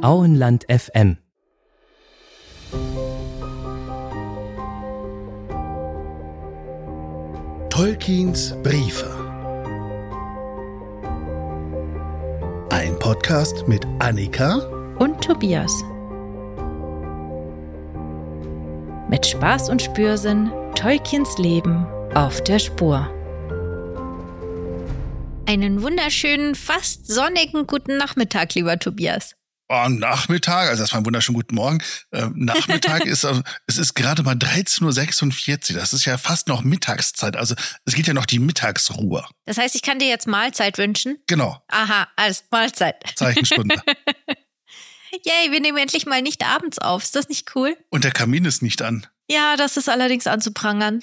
Auenland FM. Tolkiens Briefe. Ein Podcast mit Annika und Tobias. Mit Spaß und Spürsinn Tolkiens Leben auf der Spur. Einen wunderschönen, fast sonnigen guten Nachmittag, lieber Tobias. Oh, Nachmittag, also erstmal einen wunderschönen guten Morgen. Nachmittag es ist gerade mal 13.46 Uhr. Das ist ja fast noch Mittagszeit. Also es geht ja noch die Mittagsruhe. Das heißt, ich kann dir jetzt Mahlzeit wünschen? Genau. Aha, alles Mahlzeit. Zeichensstunde. Yay, wir nehmen endlich mal nicht abends auf. Ist das nicht cool? Und der Kamin ist nicht an. Ja, das ist allerdings anzuprangern.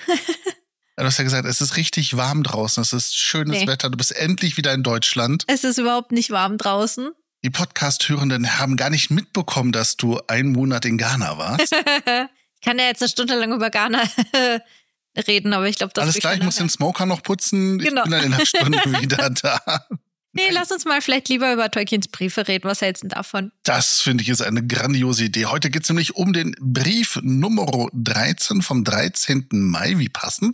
Du hast ja gesagt, es ist richtig warm draußen. Es ist schönes Wetter. Du bist endlich wieder in Deutschland. Es ist überhaupt nicht warm draußen. Die Podcast-Hörenden haben gar nicht mitbekommen, dass du einen Monat in Ghana warst. Ich kann ja jetzt eine Stunde lang über Ghana reden, aber ich glaube, das alles klar, ich muss den Smoker noch putzen. Genau. Ich bin dann in einer Stunde wieder da. Nee, lass uns mal vielleicht lieber über Tolkiens Briefe reden. Was hältst du davon? Das finde ich ist eine grandiose Idee. Heute geht es nämlich um den Brief Nummer 13 vom 13. Mai, wie passend,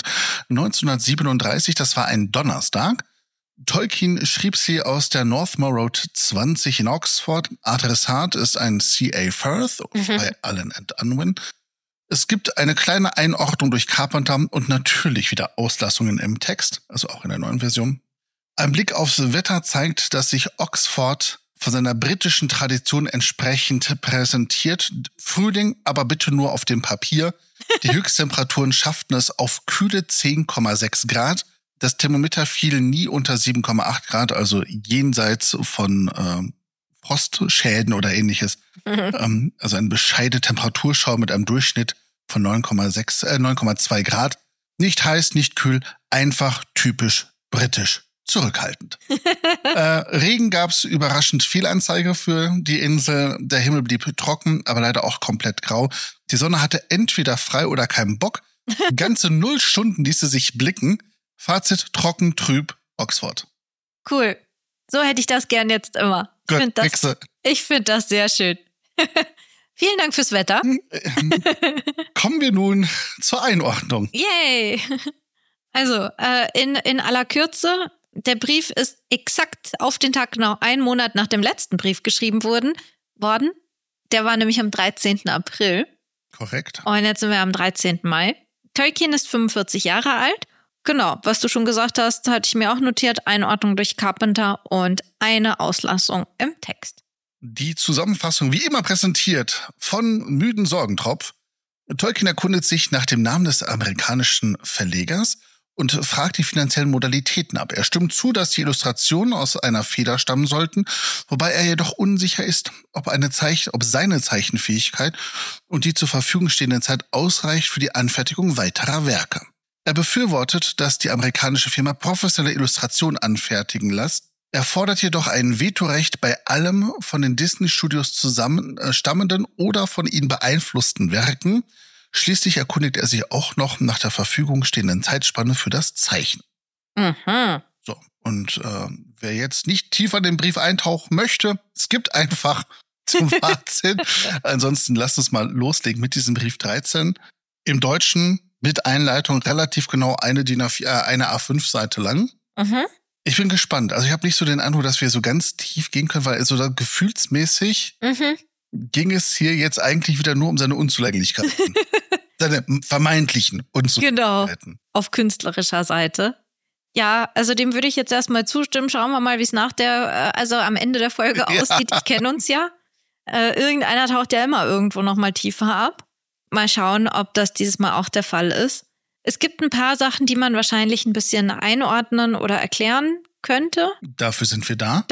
1937. Das war ein Donnerstag. Tolkien schrieb sie aus der Northmoor Road 20 in Oxford. Adressat ist ein C.A. Firth bei Allen & Unwin. Es gibt eine kleine Einordnung durch Carpenter und natürlich wieder Auslassungen im Text, also auch in der neuen Version. Ein Blick aufs Wetter zeigt, dass sich Oxford von seiner britischen Tradition entsprechend präsentiert. Frühling, aber bitte nur auf dem Papier. Die Höchsttemperaturen schafften es auf kühle 10,6 Grad. Das Thermometer fiel nie unter 7,8 Grad, also jenseits von Frostschäden oder ähnliches. Also ein bescheidene Temperaturschau mit einem Durchschnitt von 9,2 Grad. Nicht heiß, nicht kühl, einfach typisch britisch. Zurückhaltend. Regen gab's überraschend viel Anzeige für die Insel. Der Himmel blieb trocken, aber leider auch komplett grau. Die Sonne hatte entweder frei oder keinen Bock. Ganze 0 Stunden ließ sie sich blicken. Fazit: trocken, trüb, Oxford. Cool. So hätte ich das gern jetzt immer. Ich finde das sehr schön. Vielen Dank fürs Wetter. Kommen wir nun zur Einordnung. Yay! Also, in aller Kürze, der Brief ist exakt auf den Tag genau 1 Monat nach dem letzten Brief geschrieben worden. Der war nämlich am 13. April. Korrekt. Und jetzt sind wir am 13. Mai. Tolkien ist 45 Jahre alt. Genau, was du schon gesagt hast, hatte ich mir auch notiert. Einordnung durch Carpenter und eine Auslassung im Text. Die Zusammenfassung wie immer präsentiert von Müden Sorgentropf. Tolkien erkundet sich nach dem Namen des amerikanischen Verlegers und fragt die finanziellen Modalitäten ab. Er stimmt zu, dass die Illustrationen aus einer Feder stammen sollten, wobei er jedoch unsicher ist, ob seine Zeichenfähigkeit und die zur Verfügung stehende Zeit ausreicht für die Anfertigung weiterer Werke. Er befürwortet, dass die amerikanische Firma professionelle Illustrationen anfertigen lässt. Er fordert jedoch ein Vetorecht bei allem von den Disney-Studios stammenden oder von ihnen beeinflussten Werken. Schließlich erkundigt er sich auch noch nach der Verfügung stehenden Zeitspanne für das Zeichen. So, und wer jetzt nicht tiefer in den Brief eintauchen möchte, skippt einfach zum Fazit. Ansonsten lasst uns mal loslegen mit diesem Brief 13. Im Deutschen mit Einleitung relativ genau eine A5-Seite lang. Ich bin gespannt. Also ich habe nicht so den Eindruck, dass wir so ganz tief gehen können, weil so gefühlsmäßig ging es hier jetzt eigentlich wieder nur um seine Unzulänglichkeiten. Seine vermeintlichen Unzulänglichkeiten. Genau, auf künstlerischer Seite. Ja, also dem würde ich jetzt erstmal zustimmen. Schauen wir mal, wie es am Ende der Folge aussieht. Ich kenne uns ja. Irgendeiner taucht ja immer irgendwo nochmal tiefer ab. Mal schauen, ob das dieses Mal auch der Fall ist. Es gibt ein paar Sachen, die man wahrscheinlich ein bisschen einordnen oder erklären könnte. Dafür sind wir da.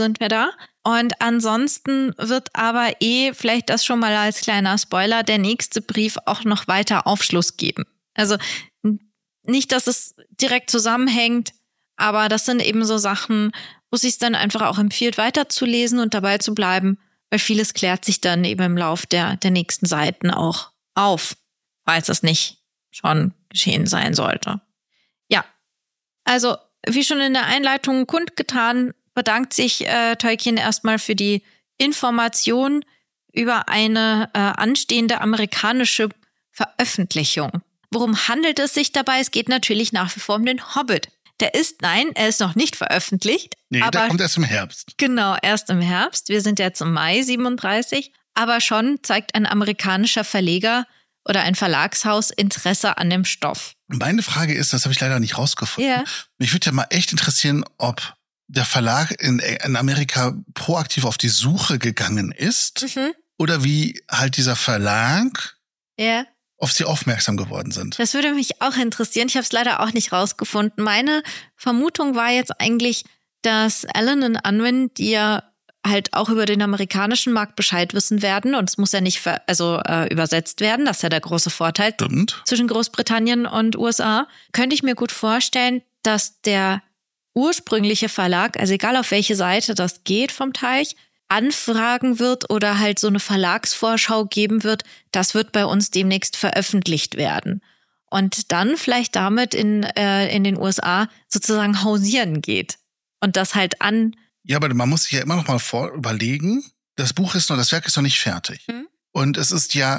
Und ansonsten wird aber vielleicht das schon mal als kleiner Spoiler, der nächste Brief auch noch weiter Aufschluss geben. Also nicht, dass es direkt zusammenhängt, aber das sind eben so Sachen, wo es sich dann einfach auch empfiehlt, weiterzulesen und dabei zu bleiben, weil vieles klärt sich dann eben im Lauf der nächsten Seiten auch auf, falls es nicht schon geschehen sein sollte. Ja, also wie schon in der Einleitung kundgetan, bedankt sich Tolkien erstmal für die Informationen über eine anstehende amerikanische Veröffentlichung. Worum handelt es sich dabei? Es geht natürlich nach wie vor um den Hobbit. Er ist noch nicht veröffentlicht. Nee, aber der kommt erst im Herbst. Genau, erst im Herbst. Wir sind jetzt im Mai 37. Aber schon zeigt ein amerikanischer Verleger oder ein Verlagshaus Interesse an dem Stoff. Meine Frage ist, das habe ich leider nicht rausgefunden. Ja. Mich würde ja mal echt interessieren, ob der Verlag in Amerika proaktiv auf die Suche gegangen ist oder wie halt dieser Verlag auf sie aufmerksam geworden sind. Das würde mich auch interessieren. Ich habe es leider auch nicht rausgefunden. Meine Vermutung war jetzt eigentlich, dass Allen und Unwin, die ja halt auch über den amerikanischen Markt Bescheid wissen werden, und es muss ja nicht übersetzt werden, das ist ja der große Vorteil zwischen Großbritannien und USA, könnte ich mir gut vorstellen, dass der ursprüngliche Verlag, also egal auf welche Seite das geht vom Teich, anfragen wird oder halt so eine Verlagsvorschau geben wird, das wird bei uns demnächst veröffentlicht werden. Und dann vielleicht damit in den USA sozusagen hausieren geht und das halt Ja, aber man muss sich ja immer noch mal überlegen, das Werk ist noch nicht fertig. Und es ist ja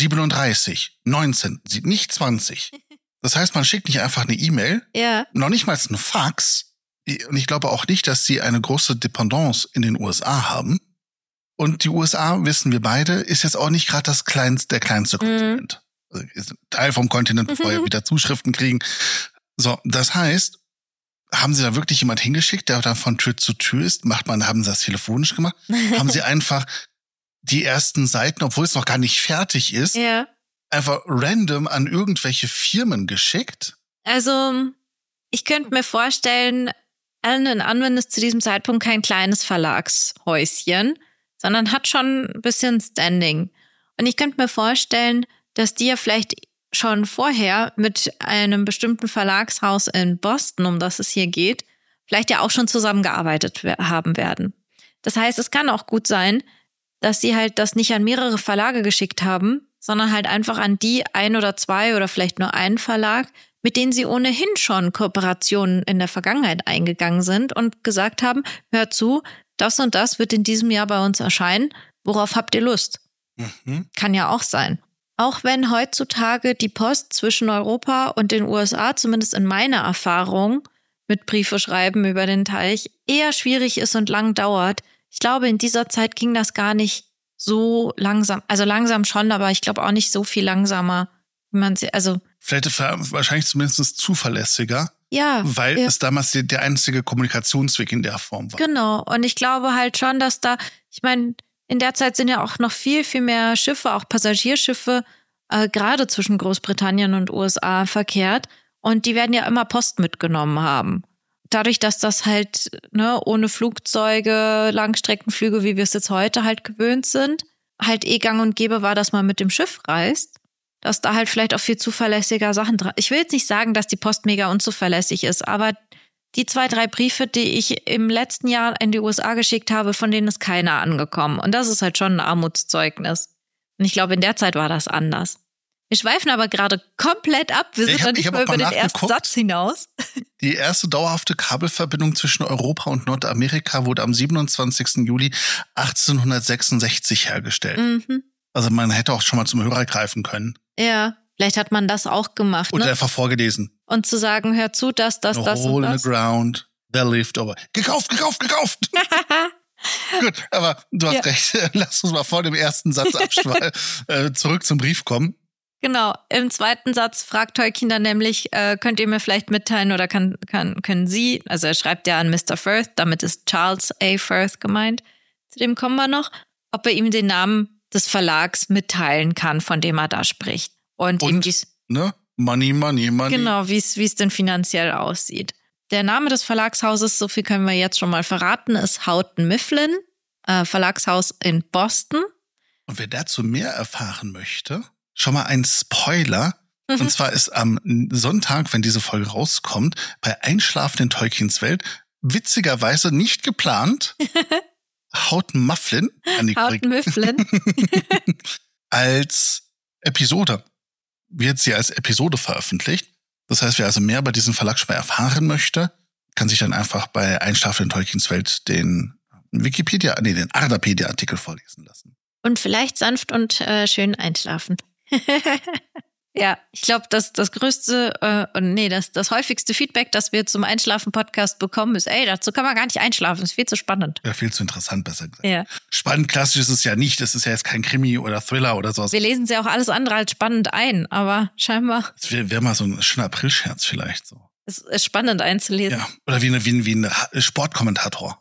37, 19, nicht 20. Das heißt, man schickt nicht einfach eine E-Mail, noch nicht mal ein Fax. Und ich glaube auch nicht, dass sie eine große Dependance in den USA haben. Und die USA, wissen wir beide, ist jetzt auch nicht gerade der kleinste Kontinent. Also ist ein Teil vom Kontinent, bevor wir wieder Zuschriften kriegen. So, das heißt, haben sie da wirklich jemand hingeschickt, der dann von Tür zu Tür ist? Haben sie das telefonisch gemacht? Haben sie einfach die ersten Seiten, obwohl es noch gar nicht fertig ist, einfach random an irgendwelche Firmen geschickt? Also, ich könnte mir vorstellen, Allen & Unwin ist zu diesem Zeitpunkt kein kleines Verlagshäuschen, sondern hat schon ein bisschen Standing. Und ich könnte mir vorstellen, dass die ja vielleicht schon vorher mit einem bestimmten Verlagshaus in Boston, um das es hier geht, vielleicht ja auch schon zusammengearbeitet haben werden. Das heißt, es kann auch gut sein, dass sie halt das nicht an mehrere Verlage geschickt haben, sondern halt einfach an die ein oder zwei oder vielleicht nur einen Verlag, mit denen sie ohnehin schon Kooperationen in der Vergangenheit eingegangen sind und gesagt haben, hört zu, das und das wird in diesem Jahr bei uns erscheinen, worauf habt ihr Lust? Kann ja auch sein. Auch wenn heutzutage die Post zwischen Europa und den USA, zumindest in meiner Erfahrung, mit Briefe schreiben über den Teich, eher schwierig ist und lang dauert. Ich glaube, in dieser Zeit ging das gar nicht so langsam. Also langsam schon, aber ich glaube auch nicht so viel langsamer, wie man vielleicht wahrscheinlich zumindest zuverlässiger. Ja. Weil es damals der einzige Kommunikationsweg in der Form war. Genau. Und ich glaube halt schon, dass ich meine, in der Zeit sind ja auch noch viel, viel mehr Schiffe, auch Passagierschiffe, gerade zwischen Großbritannien und USA verkehrt. Und die werden ja immer Post mitgenommen haben. Dadurch, dass das halt ohne Flugzeuge, Langstreckenflüge, wie wir es jetzt heute halt gewöhnt sind, halt gang und gäbe war, dass man mit dem Schiff reist, dass da halt vielleicht auch viel zuverlässiger Sachen dran. Ich will jetzt nicht sagen, dass die Post mega unzuverlässig ist, aber die 2, 3 Briefe, die ich im letzten Jahr in die USA geschickt habe, von denen ist keiner angekommen. Und das ist halt schon ein Armutszeugnis. Und ich glaube, in der Zeit war das anders. Wir schweifen aber gerade komplett ab. Wir sind noch nicht mal über den ersten Satz hinaus. Die erste dauerhafte Kabelverbindung zwischen Europa und Nordamerika wurde am 27. Juli 1866 hergestellt. Also man hätte auch schon mal zum Hörer greifen können. Ja, vielleicht hat man das auch gemacht. Oder einfach vorgelesen. Und zu sagen, hör zu, das und das. Hole in the ground, there lived over. Gekauft! Gut, aber du hast recht. Lass uns mal vor dem ersten Satz zurück zum Brief kommen. Genau, im zweiten Satz fragt Tolkien dann nämlich, könnt ihr mir vielleicht mitteilen oder können Sie, also er schreibt ja an Mr. Firth, damit ist Charles A. Firth gemeint, zu dem kommen wir noch, ob er ihm den Namen des Verlags mitteilen kann, von dem er da spricht. Und ihm Money. Genau, wie es denn finanziell aussieht. Der Name des Verlagshauses, so viel können wir jetzt schon mal verraten, ist Houghton Mifflin, Verlagshaus in Boston. Und wer dazu mehr erfahren möchte, schon mal ein Spoiler. Und zwar ist am Sonntag, wenn diese Folge rauskommt, bei Einschlafen in Tolkiens Welt, witzigerweise nicht geplant, Houghton Mifflin als Episode. Wird sie als Episode veröffentlicht. Das heißt, wer also mehr bei diesem Verlag schon mal erfahren möchte, kann sich dann einfach bei Einschlafen in Tolkiens Welt den den Ardapedia-Artikel vorlesen lassen. Und vielleicht sanft und schön einschlafen. Ja, ich glaube, das größte, das häufigste Feedback, das wir zum Einschlafen-Podcast bekommen, ist, dazu kann man gar nicht einschlafen, ist viel zu spannend. Ja, viel zu interessant, besser gesagt. Ja. Spannend, klassisch ist es ja nicht, das ist ja jetzt kein Krimi oder Thriller oder sowas. Wir lesen es ja auch alles andere als spannend ein, aber scheinbar. Das wäre mal so ein schöner Aprilscherz vielleicht so. Es ist spannend einzulesen. Ja, oder wie ein Sportkommentator.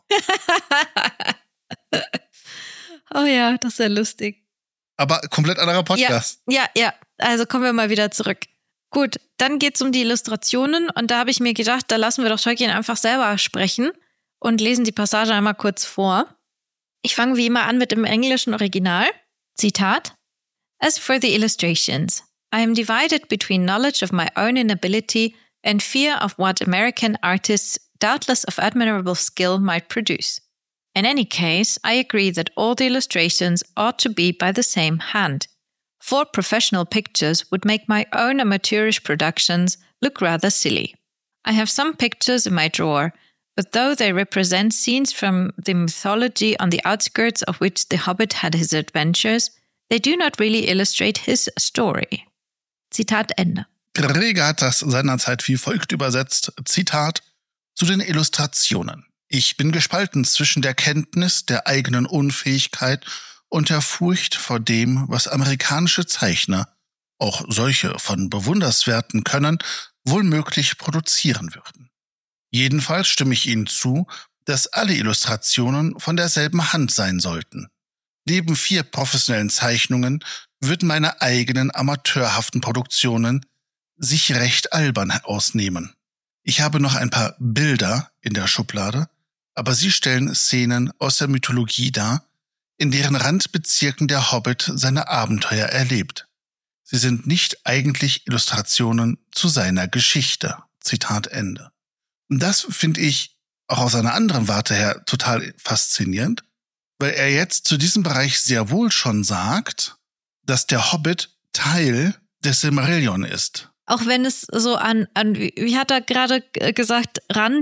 Oh ja, das ist ja lustig. Aber komplett anderer Podcast. Ja. Also kommen wir mal wieder zurück. Gut, dann geht's um die Illustrationen und da habe ich mir gedacht, da lassen wir doch Tolkien einfach selber sprechen und lesen die Passage einmal kurz vor. Ich fange wie immer an mit dem englischen Original. Zitat: As for the illustrations, I am divided between knowledge of my own inability and fear of what American artists, doubtless of admirable skill, might produce. In any case, I agree that all the illustrations ought to be by the same hand. 4 professional pictures would make my own amateurish productions look rather silly. I have some pictures in my drawer, but though they represent scenes from the mythology on the outskirts of which the Hobbit had his adventures, they do not really illustrate his story. Zitat Ende. Greger hat das seinerzeit wie folgt übersetzt, Zitat, zu den Illustrationen. Ich bin gespalten zwischen der Kenntnis der eigenen Unfähigkeit und der Furcht vor dem, was amerikanische Zeichner, auch solche von bewunderswerten Können, wohl möglich produzieren würden. Jedenfalls stimme ich Ihnen zu, dass alle Illustrationen von derselben Hand sein sollten. Neben 4 professionellen Zeichnungen würden meine eigenen amateurhaften Produktionen sich recht albern ausnehmen. Ich habe noch ein paar Bilder in der Schublade, aber sie stellen Szenen aus der Mythologie dar, in deren Randbezirken der Hobbit seine Abenteuer erlebt. Sie sind nicht eigentlich Illustrationen zu seiner Geschichte. Zitat Ende. Und das finde ich auch aus einer anderen Warte her total faszinierend, weil er jetzt zu diesem Bereich sehr wohl schon sagt, dass der Hobbit Teil des Silmarillion ist. Auch wenn es so an wie hat er gerade gesagt,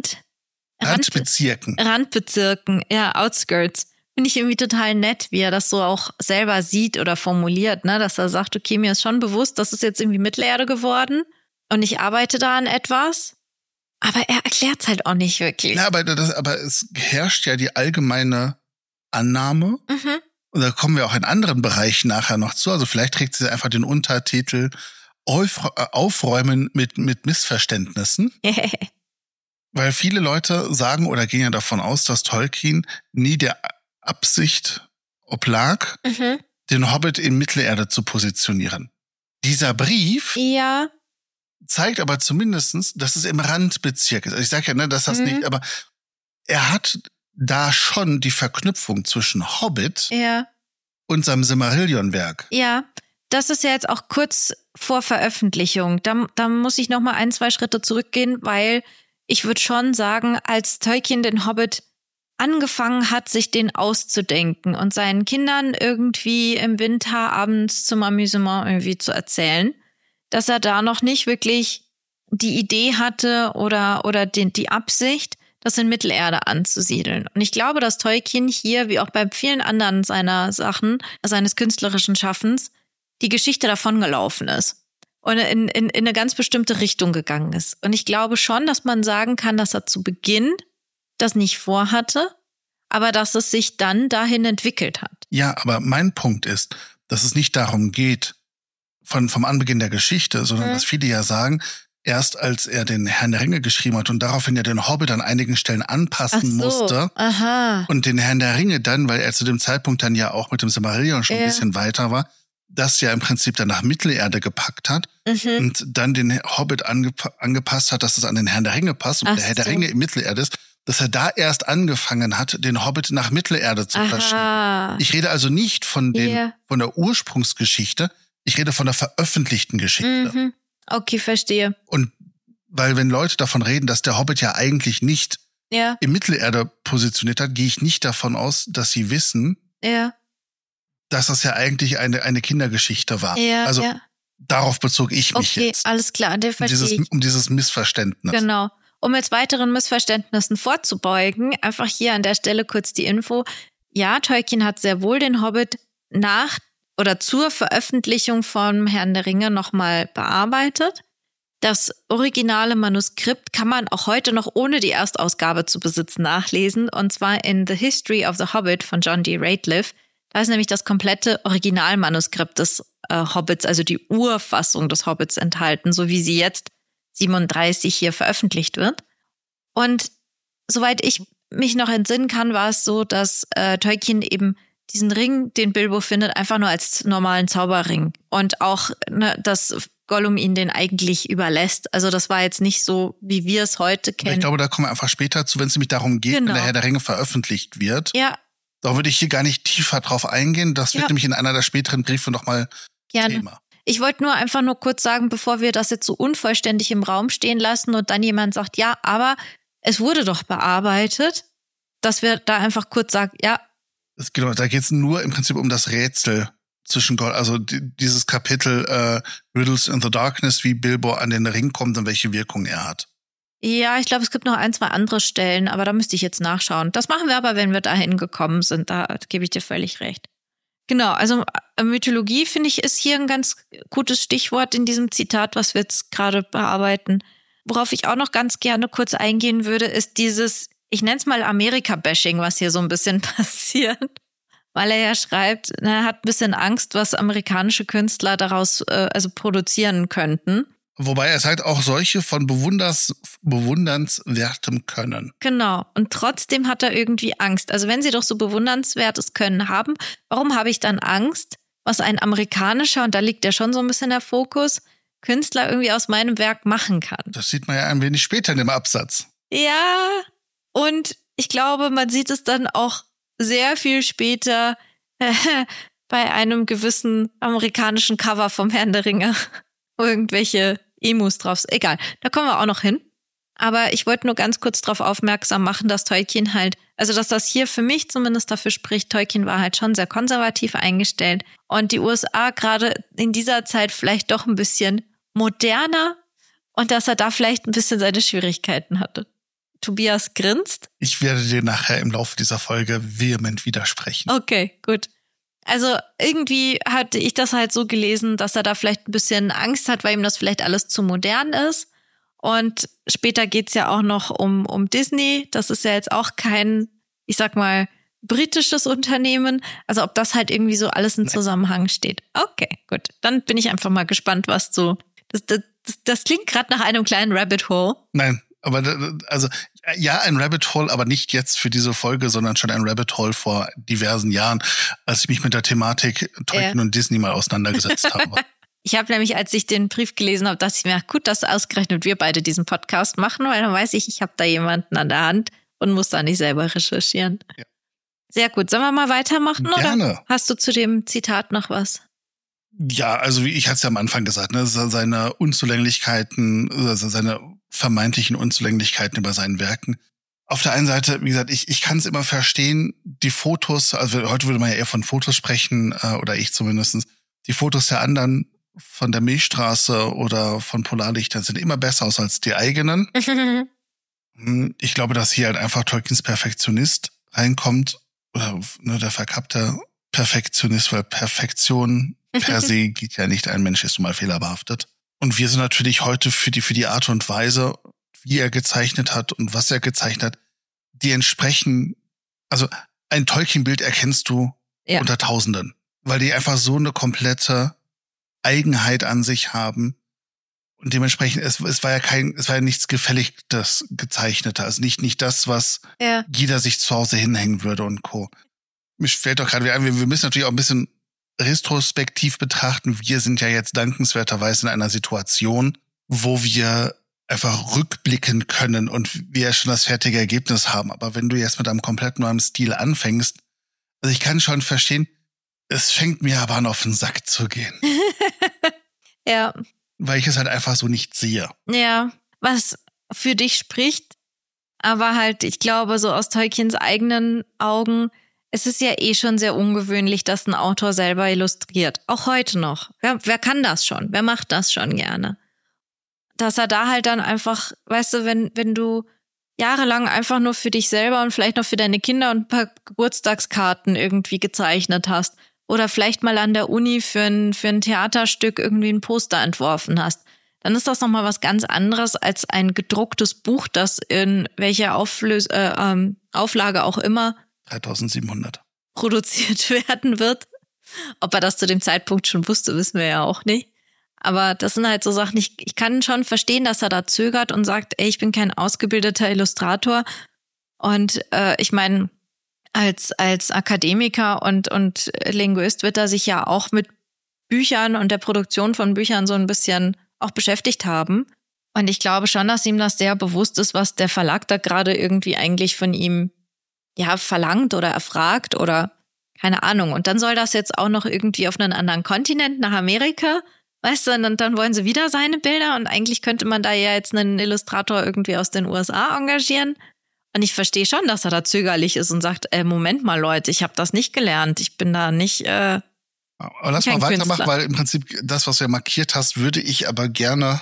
Randbezirken. Randbezirken, ja, Outskirts. Finde ich irgendwie total nett, wie er das so auch selber sieht oder formuliert, ne? Dass er sagt, okay, mir ist schon bewusst, das ist jetzt irgendwie Mittelerde geworden und ich arbeite da an etwas, aber er erklärt es halt auch nicht wirklich. Ja, aber es herrscht ja die allgemeine Annahme, und da kommen wir auch in anderen Bereichen nachher noch zu, also vielleicht trägt sie einfach den Untertitel Aufräumen mit Missverständnissen. Weil viele Leute sagen oder gehen ja davon aus, dass Tolkien nie der Absicht oblag, den Hobbit in Mittelerde zu positionieren. Dieser Brief zeigt aber zumindestens, dass es im Randbezirk ist. Also ich sage ja, ne, dass das nicht, aber er hat da schon die Verknüpfung zwischen Hobbit und seinem Silmarillion-Werk. Ja, das ist ja jetzt auch kurz vor Veröffentlichung. Da muss ich noch mal 1-2 Schritte zurückgehen, weil ich würde schon sagen, als Tolkien den Hobbit angefangen hat, sich den auszudenken und seinen Kindern irgendwie im Winter abends zum Amüsement irgendwie zu erzählen, dass er da noch nicht wirklich die Idee hatte oder die Absicht, das in Mittelerde anzusiedeln. Und ich glaube, dass Tolkien hier, wie auch bei vielen anderen seiner Sachen, seines künstlerischen Schaffens, die Geschichte davongelaufen ist und in eine ganz bestimmte Richtung gegangen ist. Und ich glaube schon, dass man sagen kann, dass er zu Beginn das nicht vorhatte, aber dass es sich dann dahin entwickelt hat. Ja, aber mein Punkt ist, dass es nicht darum geht, vom Anbeginn der Geschichte, sondern dass viele ja sagen, erst als er den Herrn der Ringe geschrieben hat und daraufhin ja den Hobbit an einigen Stellen anpassen musste und den Herrn der Ringe dann, weil er zu dem Zeitpunkt dann ja auch mit dem Silmarillion schon ein bisschen weiter war, das ja im Prinzip dann nach Mittelerde gepackt hat und dann den Hobbit angepasst hat, dass es an den Herrn der Ringe passt und der Herr der Ringe in Mittelerde ist, dass er da erst angefangen hat, den Hobbit nach Mittelerde zu verschieben. Ich rede also nicht von der Ursprungsgeschichte, ich rede von der veröffentlichten Geschichte. Okay, verstehe. Und weil wenn Leute davon reden, dass der Hobbit ja eigentlich nicht in Mittelerde positioniert hat, gehe ich nicht davon aus, dass sie wissen, dass das ja eigentlich eine Kindergeschichte war. Darauf bezog ich mich jetzt. Okay, alles klar, der verstehe ich. Um dieses Missverständnis. Genau. Um jetzt weiteren Missverständnissen vorzubeugen, einfach hier an der Stelle kurz die Info. Ja, Tolkien hat sehr wohl den Hobbit nach oder zur Veröffentlichung von Herrn der Ringe nochmal bearbeitet. Das originale Manuskript kann man auch heute noch ohne die Erstausgabe zu besitzen nachlesen, und zwar in The History of the Hobbit von John D. Radcliffe. Da ist nämlich das komplette Originalmanuskript des Hobbits, also die Urfassung des Hobbits enthalten, so wie sie jetzt 37 hier veröffentlicht wird. Und soweit ich mich noch entsinnen kann, war es so, dass Tolkien eben diesen Ring, den Bilbo findet, einfach nur als normalen Zauberring. Und auch, dass Gollum ihn den eigentlich überlässt. Also das war jetzt nicht so, wie wir es heute kennen. Ich glaube, da kommen wir einfach später zu, wenn es nämlich darum geht, wenn der Herr der Ringe veröffentlicht wird. Ja. Da würde ich hier gar nicht tiefer drauf eingehen. Das wird nämlich in einer der späteren Briefe nochmal Thema. Ich wollte einfach nur kurz sagen, bevor wir das jetzt so unvollständig im Raum stehen lassen und dann jemand sagt, ja, aber es wurde doch bearbeitet, dass wir da einfach kurz sagen, ja. Genau, da geht es nur im Prinzip um das Rätsel zwischen Gollum, also dieses Kapitel Riddles in the Darkness, wie Bilbo an den Ring kommt und welche Wirkung er hat. Ja, ich glaube, es gibt noch 1, 2 andere Stellen, aber da müsste ich jetzt nachschauen. Das machen wir aber, wenn wir dahin gekommen sind. Da gebe ich dir völlig recht. Genau, also Mythologie, finde ich, ist hier ein ganz gutes Stichwort in diesem Zitat, was wir jetzt gerade bearbeiten. Worauf ich auch noch ganz gerne kurz eingehen würde, ist dieses, ich nenne es mal Amerika-Bashing, was hier so ein bisschen passiert. Weil er ja schreibt, er hat ein bisschen Angst, was amerikanische Künstler daraus produzieren könnten. Wobei er sagt auch solche von bewundernswertem Können. Genau. Und trotzdem hat er irgendwie Angst. Also wenn sie doch so bewundernswertes Können haben, warum habe ich dann Angst, was ein amerikanischer, und da liegt ja schon so ein bisschen der Fokus, Künstler irgendwie aus meinem Werk machen kann? Das sieht man ja ein wenig später in dem Absatz. Ja, und ich glaube, man sieht es dann auch sehr viel später bei einem gewissen amerikanischen Cover vom Herrn der Ringe. Irgendwelche Emus drauf. Egal, da kommen wir auch noch hin. Aber ich wollte nur ganz kurz darauf aufmerksam machen, dass Tolkien halt, also dass das hier für mich zumindest dafür spricht, Tolkien war halt schon sehr konservativ eingestellt und die USA gerade in dieser Zeit vielleicht doch ein bisschen moderner und dass er da vielleicht ein bisschen seine Schwierigkeiten hatte. Tobias grinst. Ich werde dir nachher im Laufe dieser Folge vehement widersprechen. Okay, gut. Also irgendwie hatte ich das halt so gelesen, dass er da vielleicht ein bisschen Angst hat, weil ihm das vielleicht alles zu modern ist. Und später geht's ja auch noch um Disney. Das ist ja jetzt auch kein, ich sag mal, britisches Unternehmen. Also ob das halt irgendwie so alles in Zusammenhang steht. Okay, gut. Dann bin ich einfach mal gespannt, was du... Das klingt gerade nach einem kleinen Rabbit Hole. Nein, aber also ja, ein Rabbit Hole, aber nicht jetzt für diese Folge, sondern schon ein Rabbit Hole vor diversen Jahren, als ich mich mit der Thematik Tolkien und Disney mal auseinandergesetzt habe. Ich habe nämlich, als ich den Brief gelesen habe, dachte ich mir, gut, dass ausgerechnet wir beide diesen Podcast machen, weil dann weiß ich habe da jemanden an der Hand und muss da nicht selber recherchieren. Ja. Sehr gut. Sollen wir mal weitermachen? Gerne. Oder hast du zu dem Zitat noch was? Ja, also wie ich hatte es ja am Anfang gesagt, ne, seine Unzulänglichkeiten, also seine vermeintlichen Unzulänglichkeiten über seinen Werken. Auf der einen Seite, wie gesagt, ich kann es immer verstehen, die Fotos, also heute würde man ja eher von Fotos sprechen, oder ich zumindest, die Fotos der anderen von der Milchstraße oder von Polarlichtern sind immer besser aus als die eigenen. Ich glaube, dass hier halt einfach Tolkiens Perfektionist reinkommt, oder ne, der verkappte Perfektionist, weil Perfektion per se geht ja nicht, ein Mensch ist nun mal fehlerbehaftet. Und wir sind natürlich heute für die Art und Weise, wie er gezeichnet hat und was er gezeichnet hat, die entsprechen, also ein Tolkien-Bild erkennst du unter Tausenden, weil die einfach so eine komplette Eigenheit an sich haben. Und dementsprechend, es war ja nichts Gefälligtes Gezeichneter, also nicht das, was jeder sich zu Hause hinhängen würde und Co. Mir fällt doch gerade wieder ein, wir müssen natürlich auch ein bisschen retrospektiv betrachten. Wir sind ja jetzt dankenswerterweise in einer Situation, wo wir einfach rückblicken können und wir schon das fertige Ergebnis haben. Aber wenn du jetzt mit einem komplett neuen Stil anfängst, also ich kann schon verstehen, es fängt mir aber an, auf den Sack zu gehen. Ja. Weil ich es halt einfach so nicht sehe. Ja, was für dich spricht, aber halt, ich glaube, so aus Tolkiens eigenen Augen, es ist ja eh schon sehr ungewöhnlich, dass ein Autor selber illustriert. Auch heute noch. Wer kann das schon? Wer macht das schon gerne? dass er da halt dann einfach, weißt du, wenn du jahrelang einfach nur für dich selber und vielleicht noch für deine Kinder und ein paar Geburtstagskarten irgendwie gezeichnet hast oder vielleicht mal an der Uni für ein Theaterstück irgendwie ein Poster entworfen hast, dann ist das nochmal was ganz anderes als ein gedrucktes Buch, das in welcher Auflage auch immer 3700 produziert werden wird. Ob er das zu dem Zeitpunkt schon wusste, wissen wir ja auch nicht. Aber das sind halt so Sachen, ich kann schon verstehen, dass er da zögert und sagt, ey, ich bin kein ausgebildeter Illustrator. Und ich meine, als Akademiker und Linguist wird er sich ja auch mit Büchern und der Produktion von Büchern so ein bisschen auch beschäftigt haben. Und ich glaube schon, dass ihm das sehr bewusst ist, was der Verlag da gerade irgendwie eigentlich von ihm ja verlangt oder erfragt oder keine Ahnung. Und dann soll das jetzt auch noch irgendwie auf einen anderen Kontinent, nach Amerika. Weißt du, und dann wollen sie wieder seine Bilder und eigentlich könnte man da ja jetzt einen Illustrator irgendwie aus den USA engagieren. Und ich verstehe schon, dass er da zögerlich ist und sagt, Moment mal, Leute, ich habe das nicht gelernt. Ich bin da nicht aber lass mal weitermachen, weil im Prinzip das, was du ja markiert hast, würde ich aber gerne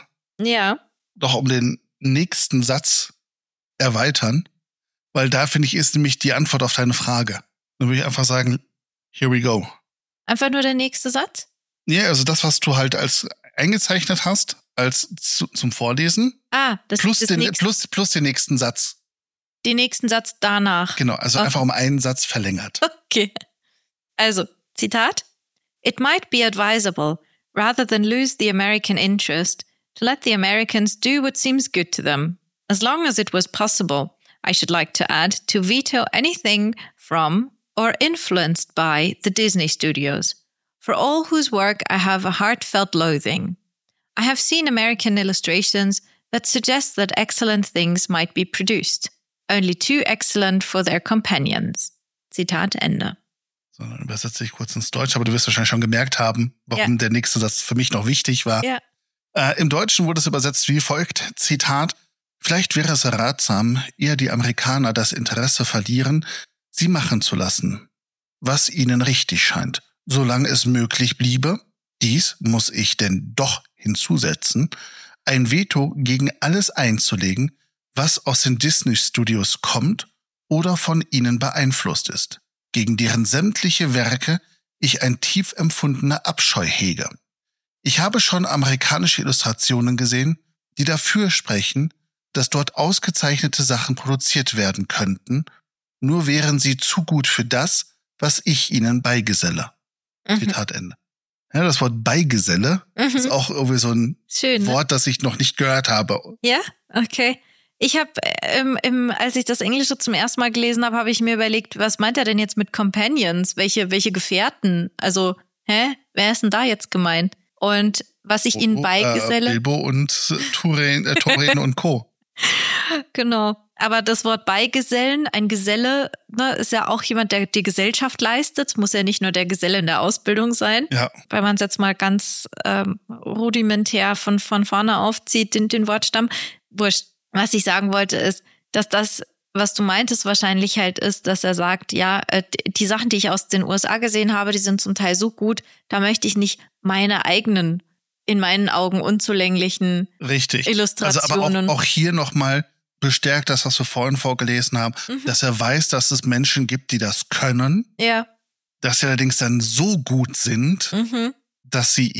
doch um den nächsten Satz erweitern. Weil da, finde ich, ist nämlich die Antwort auf deine Frage. Dann würde ich einfach sagen, here we go. Einfach nur der nächste Satz? Ja, also das, was du halt als eingezeichnet hast, als zum Vorlesen. Das plus ist plus den nächsten Satz. Den nächsten Satz danach. Genau, also einfach um einen Satz verlängert. Okay. Also, Zitat. It might be advisable, rather than lose the American interest, to let the Americans do what seems good to them. As long as it was possible, I should like to add, to veto anything from or influenced by the Disney studios. For all whose work I have a heartfelt loathing. I have seen American illustrations that suggest that excellent things might be produced, only too excellent for their companions. Zitat Ende. So, dann übersetze ich kurz ins Deutsch, aber du wirst wahrscheinlich schon gemerkt haben, warum der nächste Satz für mich noch wichtig war. Ja. Im Deutschen wurde es übersetzt wie folgt, Zitat, vielleicht wäre es ratsam, ehe die Amerikaner das Interesse verlieren, sie machen zu lassen, was ihnen richtig scheint. Solange es möglich bliebe, dies muss ich denn doch hinzusetzen, ein Veto gegen alles einzulegen, was aus den Disney-Studios kommt oder von ihnen beeinflusst ist, gegen deren sämtliche Werke ich ein tief empfundener Abscheu hege. Ich habe schon amerikanische Illustrationen gesehen, die dafür sprechen, dass dort ausgezeichnete Sachen produziert werden könnten, nur wären sie zu gut für das, was ich ihnen beigeselle. Zitat Ende. Ja, das Wort Beigeselle ist auch irgendwie so ein Wort, das ich noch nicht gehört habe. Ja, okay. Ich habe, als ich das Englische zum ersten Mal gelesen habe, habe ich mir überlegt, was meint er denn jetzt mit Companions? Welche Gefährten? Also, wer ist denn da jetzt gemeint? Und was ich ihnen beigeselle... Bilbo und Thorin und Co. Genau. Aber das Wort Beigesellen, ein Geselle, ne, ist ja auch jemand, der die Gesellschaft leistet. Muss ja nicht nur der Geselle in der Ausbildung sein. Ja. Weil man es jetzt mal ganz rudimentär von vorne aufzieht, den Wortstamm. Wurscht. Was ich sagen wollte ist, dass das, was du meintest, wahrscheinlich halt ist, dass er sagt, ja, die Sachen, die ich aus den USA gesehen habe, die sind zum Teil so gut, da möchte ich nicht meine eigenen, in meinen Augen unzulänglichen Illustrationen. Also aber auch hier nochmal bestärkt das, was wir vorhin vorgelesen haben, dass er weiß, dass es Menschen gibt, die das können. Ja. Dass sie allerdings dann so gut sind, dass er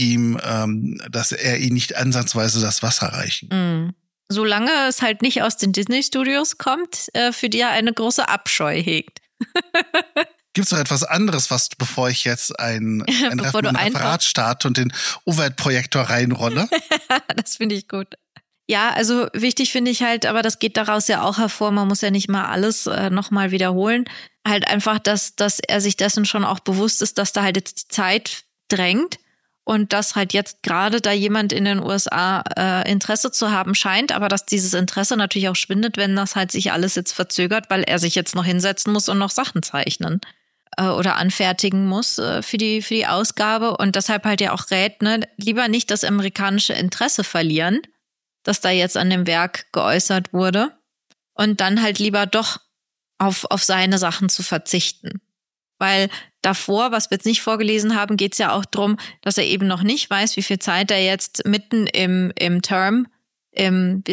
ihnen nicht ansatzweise das Wasser reichen. Solange es halt nicht aus den Disney-Studios kommt, für die er eine große Abscheu hegt. Gibt es noch etwas anderes, bevor ich jetzt ein Referat starte und den Overhead-Projektor reinrolle? Das finde ich gut. Ja, also wichtig finde ich halt, aber das geht daraus ja auch hervor, man muss ja nicht mal alles nochmal wiederholen. Halt einfach, dass er sich dessen schon auch bewusst ist, dass da halt jetzt die Zeit drängt und dass halt jetzt gerade da jemand in den USA Interesse zu haben scheint, aber dass dieses Interesse natürlich auch schwindet, wenn das halt sich alles jetzt verzögert, weil er sich jetzt noch hinsetzen muss und noch Sachen zeichnen oder anfertigen muss für die Ausgabe und deshalb halt ja auch rät, ne, lieber nicht das amerikanische Interesse verlieren, das da jetzt an dem Werk geäußert wurde und dann halt lieber doch auf seine Sachen zu verzichten. Weil davor, was wir jetzt nicht vorgelesen haben, geht es ja auch darum, dass er eben noch nicht weiß, wie viel Zeit er jetzt mitten im Term im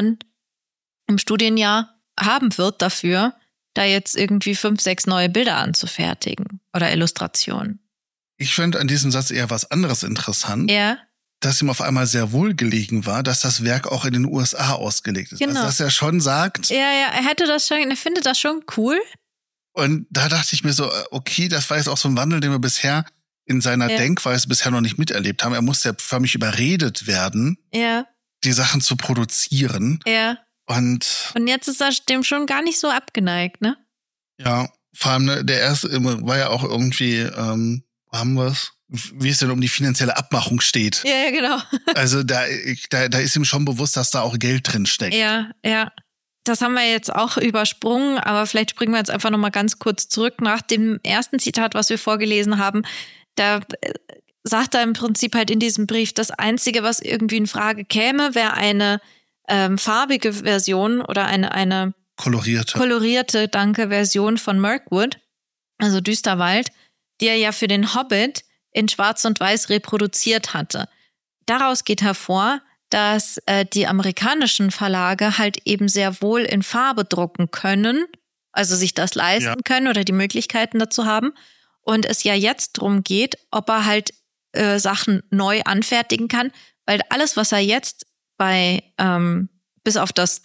Studienjahr haben wird dafür, da jetzt irgendwie 5, 6 neue Bilder anzufertigen oder Illustrationen. Ich finde an diesem Satz eher was anderes interessant. Ja. Dass ihm auf einmal sehr wohl gelegen war, dass das Werk auch in den USA ausgelegt ist. Genau. Also, dass er schon sagt. Ja, er findet das schon cool. Und da dachte ich mir so, okay, das war jetzt auch so ein Wandel, den wir bisher in seiner Denkweise bisher noch nicht miterlebt haben. Er musste ja förmlich überredet werden, die Sachen zu produzieren. Ja. Und jetzt ist er dem schon gar nicht so abgeneigt, ne? Ja, vor allem, ne, der erste war ja auch irgendwie, wo haben wir es? Wie es denn um die finanzielle Abmachung steht. Ja, genau. Also da ist ihm schon bewusst, dass da auch Geld drin steckt. Ja. Das haben wir jetzt auch übersprungen, aber vielleicht springen wir jetzt einfach nochmal ganz kurz zurück. Nach dem ersten Zitat, was wir vorgelesen haben, da sagt er im Prinzip halt in diesem Brief, das Einzige, was irgendwie in Frage käme, wäre eine farbige Version oder eine kolorierte Version von Mirkwood, also Düsterwald, die er ja für den Hobbit in Schwarz und Weiß reproduziert hatte. Daraus geht hervor, dass die amerikanischen Verlage halt eben sehr wohl in Farbe drucken können, also sich das leisten können oder die Möglichkeiten dazu haben. Und es ja jetzt darum geht, ob er halt Sachen neu anfertigen kann, weil alles, was er jetzt bei, bis auf das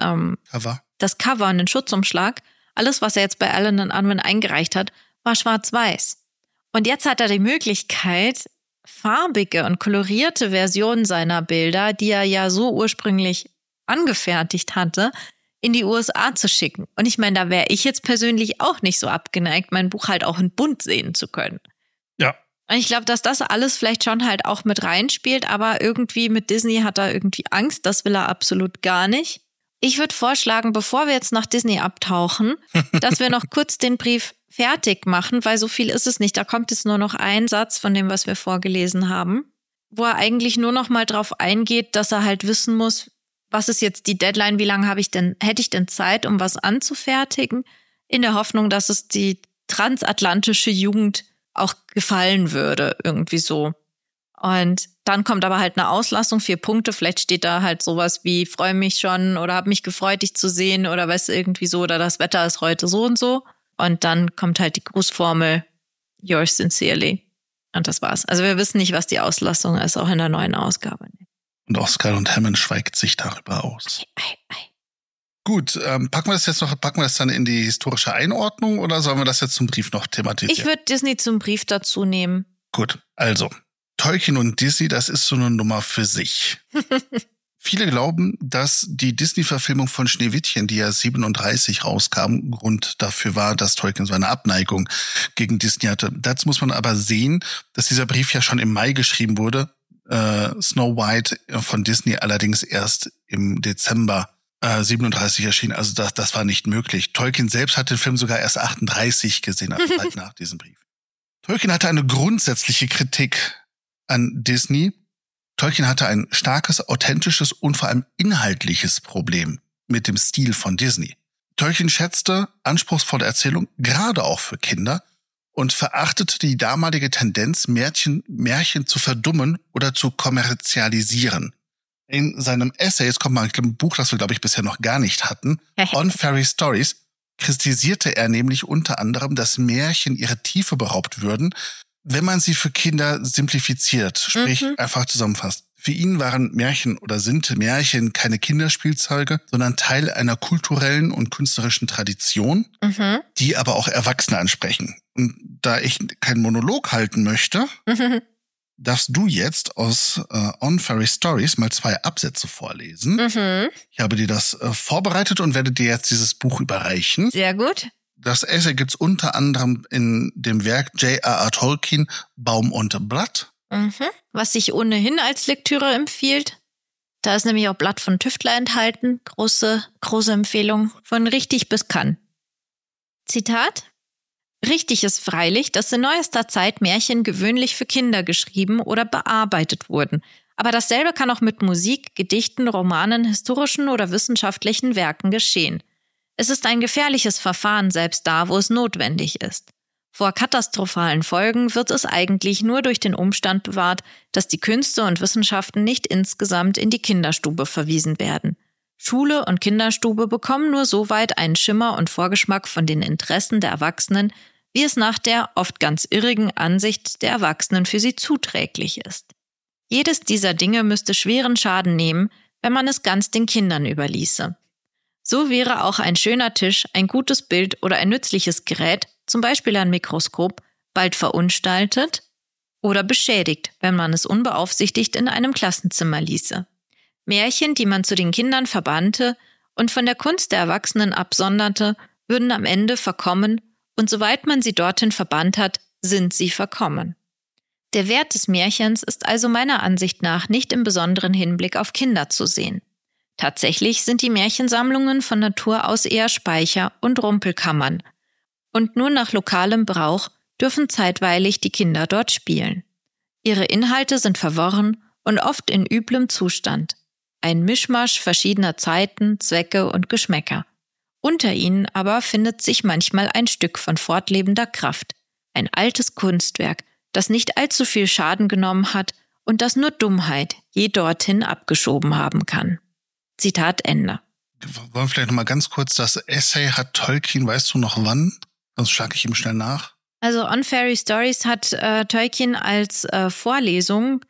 Cover und den Schutzumschlag, alles, was er jetzt bei Allen & Unwin eingereicht hat, war schwarz-weiß. Und jetzt hat er die Möglichkeit, farbige und kolorierte Versionen seiner Bilder, die er ja so ursprünglich angefertigt hatte, in die USA zu schicken. Und ich meine, da wäre ich jetzt persönlich auch nicht so abgeneigt, mein Buch halt auch in bunt sehen zu können. Ja. Und ich glaube, dass das alles vielleicht schon halt auch mit reinspielt, aber irgendwie mit Disney hat er irgendwie Angst, das will er absolut gar nicht. Ich würde vorschlagen, bevor wir jetzt nach Disney abtauchen, dass wir noch kurz den Brief fertig machen, weil so viel ist es nicht. Da kommt jetzt nur noch ein Satz von dem, was wir vorgelesen haben, wo er eigentlich nur noch mal drauf eingeht, dass er halt wissen muss, was ist jetzt die Deadline, wie lange hätte ich denn Zeit, um was anzufertigen, in der Hoffnung, dass es die transatlantische Jugend auch gefallen würde, irgendwie so. Und dann kommt aber halt eine Auslassung, 4 Punkte, vielleicht steht da halt sowas wie, freue mich schon oder habe mich gefreut, dich zu sehen oder weißt du, irgendwie so, oder das Wetter ist heute so und so. Und dann kommt halt die Grußformel, yours sincerely. Und das war's. Also wir wissen nicht, was die Auslassung ist, auch in der neuen Ausgabe. Und Oscar und Hammond schweigt sich darüber aus. Gut, packen wir das dann in die historische Einordnung oder sollen wir das jetzt zum Brief noch thematisieren? Ich würde Disney zum Brief dazu nehmen. Gut, also Tolkien und Disney, das ist so eine Nummer für sich. Viele glauben, dass die Disney-Verfilmung von Schneewittchen, die ja 37 rauskam, Grund dafür war, dass Tolkien so eine Abneigung gegen Disney hatte. Dazu muss man aber sehen, dass dieser Brief ja schon im Mai geschrieben wurde. Snow White von Disney allerdings erst im Dezember 37 erschienen. Also das war nicht möglich. Tolkien selbst hat den Film sogar erst 38 gesehen, also bald nach diesem Brief. Tolkien hatte eine grundsätzliche Kritik an Disney. Tolkien hatte ein starkes, authentisches und vor allem inhaltliches Problem mit dem Stil von Disney. Tolkien schätzte anspruchsvolle Erzählung, gerade auch für Kinder, und verachtete die damalige Tendenz, Märchen zu verdummen oder zu kommerzialisieren. In seinem Essay, jetzt kommt mal ein Buch, das wir, glaube ich, bisher noch gar nicht hatten, On Fairy Stories, kritisierte er nämlich unter anderem, dass Märchen ihre Tiefe beraubt würden, wenn man sie für Kinder simplifiziert, sprich einfach zusammenfasst. Für ihn waren Märchen oder sind Märchen keine Kinderspielzeuge, sondern Teil einer kulturellen und künstlerischen Tradition, die aber auch Erwachsene ansprechen. Und da ich keinen Monolog halten möchte, darfst du jetzt aus On Fairy Stories mal 2 Absätze vorlesen. Ich habe dir das vorbereitet und werde dir jetzt dieses Buch überreichen. Sehr gut. Das Essay gibt's unter anderem in dem Werk J.R.R. Tolkien, Baum und Blatt. Was sich ohnehin als Lektüre empfiehlt. Da ist nämlich auch Blatt von Tüftler enthalten. Große Empfehlung. Von richtig bis kann. Zitat. Richtig ist freilich, dass in neuester Zeit Märchen gewöhnlich für Kinder geschrieben oder bearbeitet wurden. Aber dasselbe kann auch mit Musik, Gedichten, Romanen, historischen oder wissenschaftlichen Werken geschehen. Es ist ein gefährliches Verfahren, selbst da, wo es notwendig ist. Vor katastrophalen Folgen wird es eigentlich nur durch den Umstand bewahrt, dass die Künste und Wissenschaften nicht insgesamt in die Kinderstube verwiesen werden. Schule und Kinderstube bekommen nur so weit einen Schimmer und Vorgeschmack von den Interessen der Erwachsenen, wie es nach der oft ganz irrigen Ansicht der Erwachsenen für sie zuträglich ist. Jedes dieser Dinge müsste schweren Schaden nehmen, wenn man es ganz den Kindern überließe. So wäre auch ein schöner Tisch, ein gutes Bild oder ein nützliches Gerät, zum Beispiel ein Mikroskop, bald verunstaltet oder beschädigt, wenn man es unbeaufsichtigt in einem Klassenzimmer ließe. Märchen, die man zu den Kindern verbannte und von der Kunst der Erwachsenen absonderte, würden am Ende verkommen und soweit man sie dorthin verbannt hat, sind sie verkommen. Der Wert des Märchens ist also meiner Ansicht nach nicht im besonderen Hinblick auf Kinder zu sehen. Tatsächlich sind die Märchensammlungen von Natur aus eher Speicher und Rumpelkammern. Und nur nach lokalem Brauch dürfen zeitweilig die Kinder dort spielen. Ihre Inhalte sind verworren und oft in üblem Zustand. Ein Mischmasch verschiedener Zeiten, Zwecke und Geschmäcker. Unter ihnen aber findet sich manchmal ein Stück von fortlebender Kraft. Ein altes Kunstwerk, das nicht allzu viel Schaden genommen hat und das nur Dummheit je dorthin abgeschoben haben kann. Zitat Ende. Wollen wir vielleicht noch mal ganz kurz, das Essay hat Tolkien, weißt du noch wann? Sonst schlage ich ihm schnell nach. Also On Fairy Stories hat Tolkien als Vorlesung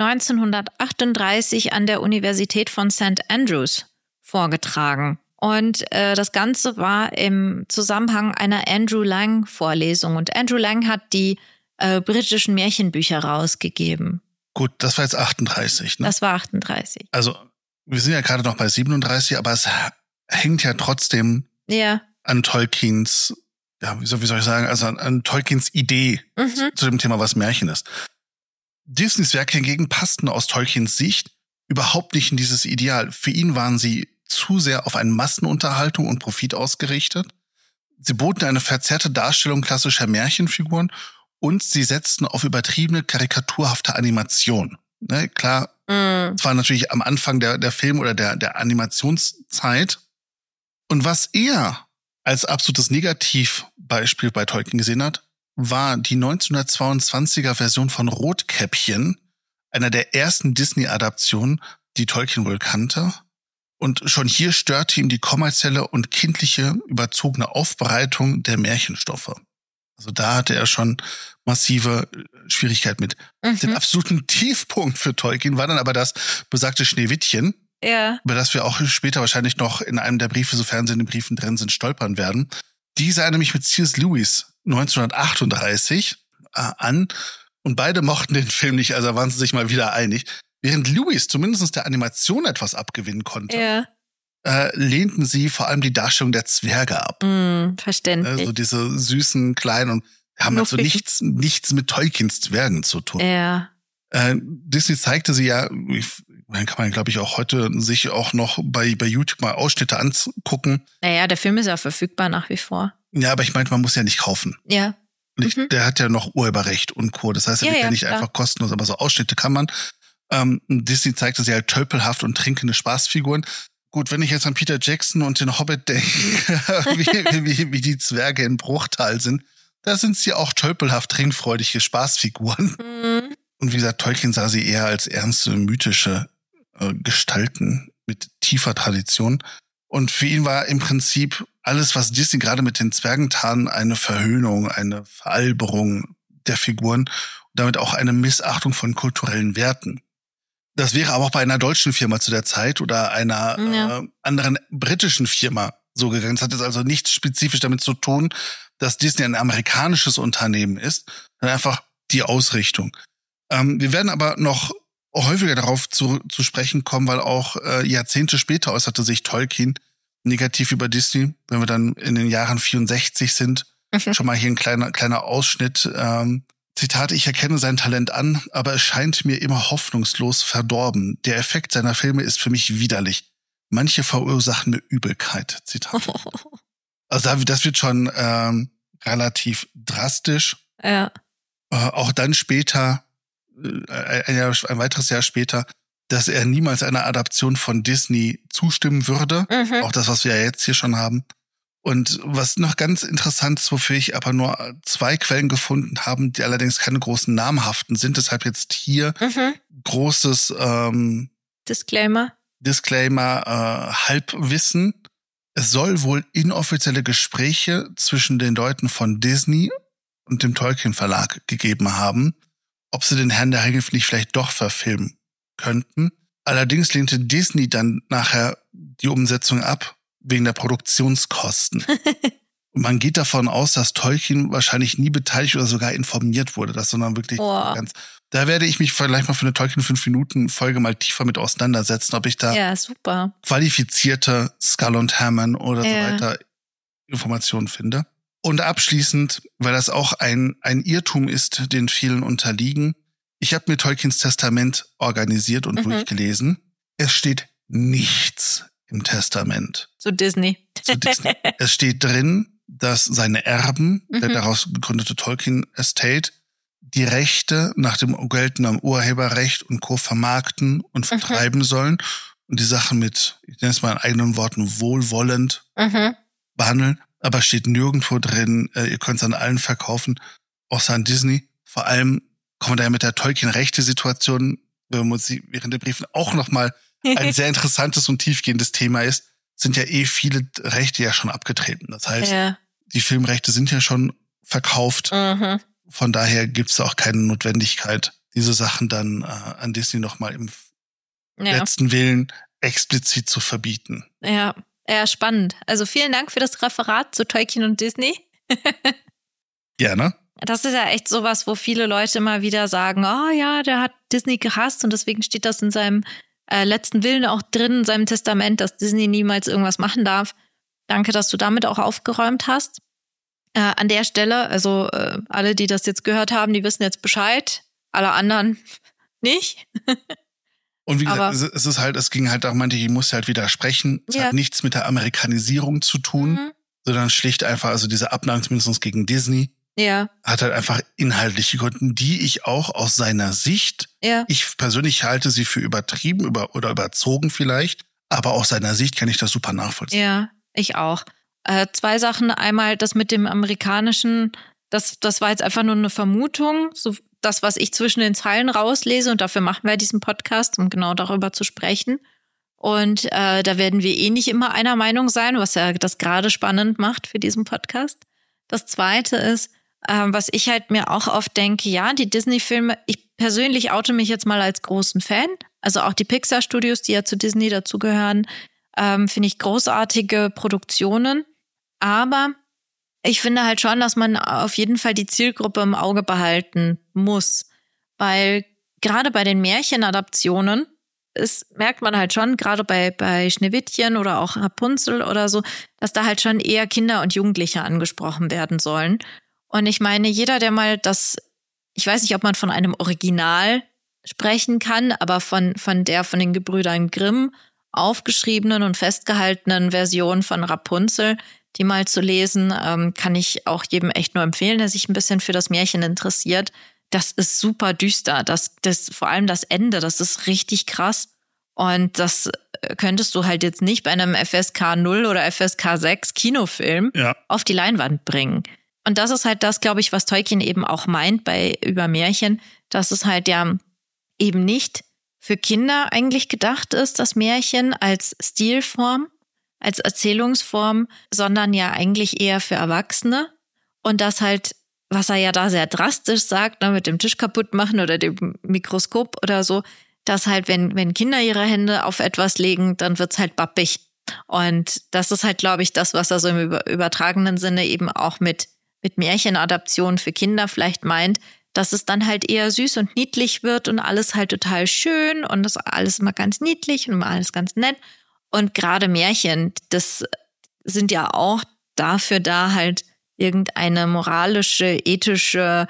1938 an der Universität von St. Andrews vorgetragen. Und das Ganze war im Zusammenhang einer Andrew Lang Vorlesung. Und Andrew Lang hat die britischen Märchenbücher rausgegeben. Gut, das war jetzt 38, ne? Das war 38. Also, wir sind ja gerade noch bei 37, aber es hängt ja trotzdem an Tolkiens, ja, wie soll ich sagen, also an Tolkiens Idee zu dem Thema, was Märchen ist. Disneys Werke hingegen passten aus Tolkiens Sicht überhaupt nicht in dieses Ideal. Für ihn waren sie zu sehr auf eine Massenunterhaltung und Profit ausgerichtet. Sie boten eine verzerrte Darstellung klassischer Märchenfiguren und sie setzten auf übertriebene, karikaturhafte Animation. Ne, klar, es war natürlich am Anfang der Film- oder der Animationszeit. Und was er als absolutes Negativbeispiel bei Tolkien gesehen hat, war die 1922er Version von Rotkäppchen, einer der ersten Disney-Adaptionen, die Tolkien wohl kannte. Und schon hier störte ihm die kommerzielle und kindliche, überzogene Aufbereitung der Märchenstoffe. Also da hatte er schon massive Schwierigkeiten mit. Den absoluten Tiefpunkt für Tolkien war dann aber das besagte Schneewittchen, über das wir auch später wahrscheinlich noch in einem der Briefe, sofern sie in den Briefen drin sind, stolpern werden. Die sah er nämlich mit C.S. Lewis 1938 an und beide mochten den Film nicht, also waren sie sich mal wieder einig. Während Lewis zumindest der Animation etwas abgewinnen konnte, lehnten sie vor allem die Darstellung der Zwerge ab. Verständlich. Also diese süßen, kleinen und haben also nichts mit Tolkiens Zwergen zu tun. Ja. Disney zeigte sie ja, kann man glaube ich auch heute sich auch noch bei YouTube mal Ausschnitte angucken. Naja, der Film ist ja verfügbar nach wie vor. Ja, aber ich meinte, man muss ja nicht kaufen. Ja. Der hat ja noch Urheberrecht und Co. Das heißt, er wird ja nicht einfach kostenlos, aber so Ausschnitte kann man. Disney zeigte sie halt tölpelhaft und trinkende Spaßfiguren. Gut, wenn ich jetzt an Peter Jackson und den Hobbit denke, wie die Zwerge in Bruchtal sind, da sind sie auch tölpelhaft trinkfreudige Spaßfiguren. Und wie gesagt, Tolkien sah sie eher als ernste, mythische Gestalten mit tiefer Tradition. Und für ihn war im Prinzip alles, was Disney gerade mit den Zwergen tat, eine Verhöhnung, eine Veralberung der Figuren und damit auch eine Missachtung von kulturellen Werten. Das wäre aber auch bei einer deutschen Firma zu der Zeit oder einer anderen britischen Firma so gegangen. Es hat jetzt also nichts spezifisch damit zu tun, dass Disney ein amerikanisches Unternehmen ist, sondern einfach die Ausrichtung. Wir werden aber noch häufiger darauf zu sprechen kommen, weil auch Jahrzehnte später äußerte sich Tolkien negativ über Disney. Wenn wir dann in den Jahren 64 sind, schon mal hier ein kleiner Ausschnitt. Zitat, ich erkenne sein Talent an, aber es scheint mir immer hoffnungslos verdorben. Der Effekt seiner Filme ist für mich widerlich. Manche verursachen mir Übelkeit. Zitat. Also das wird schon relativ drastisch. Ja. Auch dann später, ein weiteres Jahr später, dass er niemals einer Adaption von Disney zustimmen würde. Auch das, was wir ja jetzt hier schon haben. Und was noch ganz interessant ist, wofür ich aber nur 2 Quellen gefunden habe, die allerdings keine großen namhaften sind, deshalb jetzt hier großes Disclaimer, Halbwissen. Es soll wohl inoffizielle Gespräche zwischen den Leuten von Disney und dem Tolkien Verlag gegeben haben, ob sie den Herrn der Ringe nicht vielleicht doch verfilmen könnten. Allerdings lehnte Disney dann nachher die Umsetzung ab, wegen der Produktionskosten. Und man geht davon aus, dass Tolkien wahrscheinlich nie beteiligt oder sogar informiert wurde, sondern wirklich ganz. Da werde ich mich vielleicht mal für eine Tolkien 5-Minuten-Folge mal tiefer mit auseinandersetzen, ob ich da qualifizierte Skull und Hammond oder so weiter Informationen finde. Und abschließend, weil das auch ein Irrtum ist, den vielen unterliegen, ich habe mir Tolkiens Testament organisiert und durchgelesen. Es steht nichts im Testament. Zu Disney. Es steht drin, dass seine Erben, der daraus gegründete Tolkien Estate, die Rechte nach dem geltenden Urheberrecht und Co. vermarkten und vertreiben sollen und die Sache mit, ich nenne es mal in eigenen Worten, wohlwollend behandeln. Aber steht nirgendwo drin, ihr könnt es an allen verkaufen, außer an Disney. Vor allem kommen wir daher mit der Tolkien-Rechte-Situation, während der Briefen auch nochmal ein sehr interessantes und tiefgehendes Thema ist, sind ja viele Rechte ja schon abgetreten. Das heißt, die Filmrechte sind ja schon verkauft. Von daher gibt es auch keine Notwendigkeit, diese Sachen dann an Disney nochmal im letzten Willen explizit zu verbieten. Ja, spannend. Also vielen Dank für das Referat zu Tolkien und Disney. Gerne. Das ist ja echt sowas, wo viele Leute immer wieder sagen, oh ja, der hat Disney gehasst und deswegen steht das in seinem letzten Willen auch drin, in seinem Testament, dass Disney niemals irgendwas machen darf. Danke, dass du damit auch aufgeräumt hast. An der Stelle, also alle, die das jetzt gehört haben, die wissen jetzt Bescheid. Alle anderen nicht. Und wie gesagt, es ging halt darum, ich muss halt widersprechen. Es hat nichts mit der Amerikanisierung zu tun, sondern schlicht einfach, also diese Abneigung zumindest gegen Disney, hat halt einfach inhaltliche Gründe, die ich auch aus seiner Sicht, ich persönlich halte sie für übertrieben oder überzogen vielleicht, aber aus seiner Sicht kann ich das super nachvollziehen. Ja, ich auch. 2 Sachen. Einmal das mit dem amerikanischen, das war jetzt einfach nur eine Vermutung, so das, was ich zwischen den Zeilen rauslese, und dafür machen wir diesen Podcast, um genau darüber zu sprechen. Und da werden wir nicht immer einer Meinung sein, was ja das gerade spannend macht für diesen Podcast. Das Zweite ist, was ich halt mir auch oft denke, ja, die Disney-Filme, ich persönlich oute mich jetzt mal als großen Fan, also auch die Pixar-Studios, die ja zu Disney dazugehören, finde ich großartige Produktionen, aber ich finde halt schon, dass man auf jeden Fall die Zielgruppe im Auge behalten muss, weil gerade bei den Märchenadaptionen merkt man halt schon, gerade bei Schneewittchen oder auch Rapunzel oder so, dass da halt schon eher Kinder und Jugendliche angesprochen werden sollen. Und ich meine, jeder, der mal ich weiß nicht, ob man von einem Original sprechen kann, aber von den Gebrüdern Grimm aufgeschriebenen und festgehaltenen Version von Rapunzel, die mal zu lesen, kann ich auch jedem echt nur empfehlen, der sich ein bisschen für das Märchen interessiert. Das ist super düster. Das vor allem das Ende, das ist richtig krass. Und das könntest du halt jetzt nicht bei einem FSK 0 oder FSK 6 Kinofilm auf die Leinwand bringen. Und das ist halt das, glaube ich, was Tolkien eben auch meint über Märchen, dass es halt ja eben nicht für Kinder eigentlich gedacht ist, das Märchen als Stilform, als Erzählungsform, sondern ja eigentlich eher für Erwachsene. Und das halt, was er ja da sehr drastisch sagt, mit dem Tisch kaputt machen oder dem Mikroskop oder so, dass halt, wenn Kinder ihre Hände auf etwas legen, dann wird's halt bappig. Und das ist halt, glaube ich, das, was er so im übertragenen Sinne eben auch mit Märchenadaptionen für Kinder vielleicht meint, dass es dann halt eher süß und niedlich wird und alles halt total schön und das alles immer ganz niedlich und immer alles ganz nett. Und gerade Märchen, das sind ja auch dafür da, halt irgendeine moralische, ethische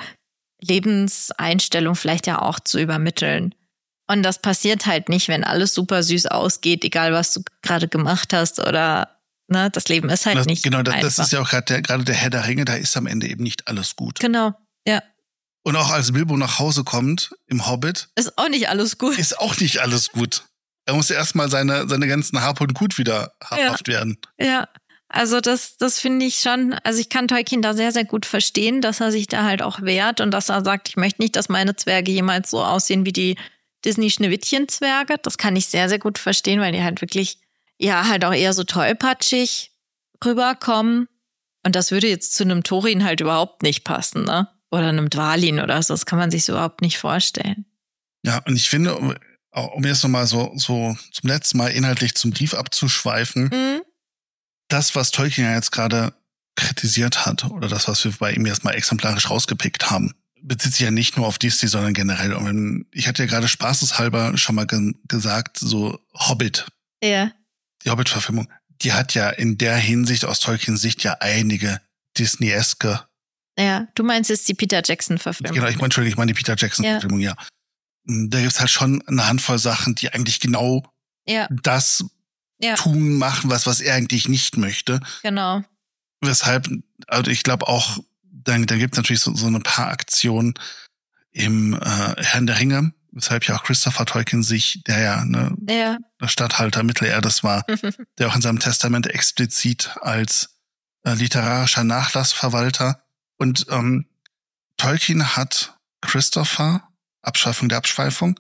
Lebenseinstellung vielleicht ja auch zu übermitteln. Und das passiert halt nicht, wenn alles super süß ausgeht, egal was du gerade gemacht hast oder ne, das Leben ist halt nicht genau, einfach. Das ist ja auch gerade der Herr der Ringe, da ist am Ende eben nicht alles gut. Genau, ja. Und auch als Bilbo nach Hause kommt, im Hobbit. Ist auch nicht alles gut. Ist auch nicht alles gut. Er muss ja erstmal seine ganzen Hab und Gut wieder habhaft werden. Ja, Also das finde ich schon, also ich kann Tolkien da sehr, sehr gut verstehen, dass er sich da halt auch wehrt und dass er sagt, ich möchte nicht, dass meine Zwerge jemals so aussehen wie die Disney-Schneewittchen-Zwerge. Das kann ich sehr, sehr gut verstehen, weil die halt wirklich, ja, halt auch eher so tollpatschig rüberkommen. Und das würde jetzt zu einem Thorin halt überhaupt nicht passen, ne? Oder einem Dwalin oder so. Das kann man sich so überhaupt nicht vorstellen. Ja, und ich finde, um jetzt nochmal so zum letzten Mal inhaltlich zum Brief abzuschweifen, das, was Tolkien ja jetzt gerade kritisiert hat, oder das, was wir bei ihm erstmal exemplarisch rausgepickt haben, bezieht sich ja nicht nur auf Disney, sondern generell. Und ich hatte ja gerade spaßeshalber schon mal gesagt, so Hobbit. Ja. Die Hobbit-Verfilmung, die hat ja in der Hinsicht aus Tolkiens Sicht ja einige Disney-eske. Ja, du meinst jetzt die Peter Jackson-Verfilmung. Genau, ich meine die Peter Jackson-Verfilmung, ja. Da gibt's halt schon eine Handvoll Sachen, die eigentlich genau das tun, machen, was er eigentlich nicht möchte. Genau. Weshalb, also ich glaube auch, dann gibt's natürlich so ein paar Aktionen im Herrn der Ringe, weshalb ja auch Christopher Tolkien sich, der ja der Statthalter Mittelerdes war, der auch in seinem Testament explizit als literarischer Nachlassverwalter und Tolkien hat Christopher, Abschaffung der Abschweifung,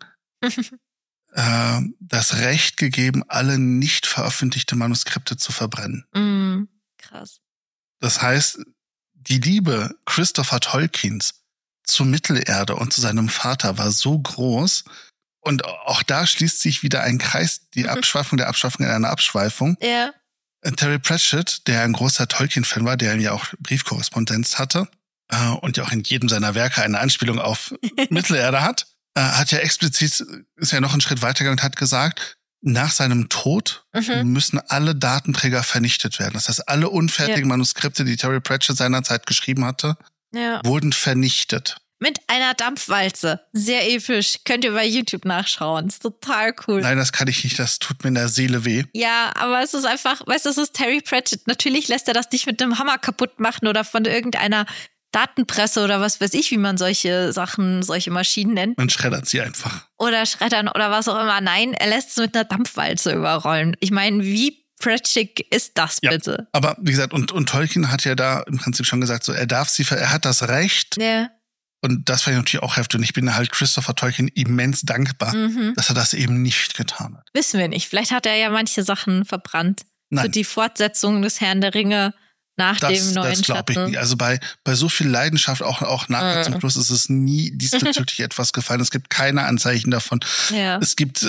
das Recht gegeben, alle nicht veröffentlichte Manuskripte zu verbrennen. Krass. Das heißt, die Liebe Christopher Tolkiens zur Mittelerde und zu seinem Vater war so groß und auch da schließt sich wieder ein Kreis, die Abschweifung der Abschweifung in einer Abschweifung. Ja. Terry Pratchett, der ein großer Tolkien-Fan war, der ja auch Briefkorrespondenz hatte und ja auch in jedem seiner Werke eine Anspielung auf Mittelerde hat ja explizit, ist ja noch einen Schritt weitergegangen und hat gesagt, nach seinem Tod müssen alle Datenträger vernichtet werden. Das heißt, alle unfertigen Manuskripte, die Terry Pratchett seinerzeit geschrieben hatte, wurden vernichtet. Mit einer Dampfwalze. Sehr episch. Könnt ihr bei YouTube nachschauen. Ist total cool. Nein, das kann ich nicht. Das tut mir in der Seele weh. Ja, aber es ist einfach, weißt du, es ist Terry Pratchett. Natürlich lässt er das nicht mit einem Hammer kaputt machen oder von irgendeiner Datenpresse oder was weiß ich, wie man solche Sachen, solche Maschinen nennt. Man schreddert sie einfach. Oder schreddern oder was auch immer. Nein, er lässt es mit einer Dampfwalze überrollen. Ich meine, wie Pratchett ist das bitte? Aber wie gesagt, und Tolkien hat ja da im Prinzip schon gesagt, so er hat das Recht. Ja. Und das fand ich natürlich auch heftig. Und ich bin halt Christopher Tolkien immens dankbar, dass er das eben nicht getan hat. Wissen wir nicht. Vielleicht hat er ja manche Sachen verbrannt. Nein. Für die Fortsetzung des Herrn der Ringe nach dem neuen Das glaube ich nicht. Also bei so viel Leidenschaft, auch nach zum Schluss, ist es nie diesbezüglich etwas gefallen. Es gibt keine Anzeichen davon. Ja. Es gibt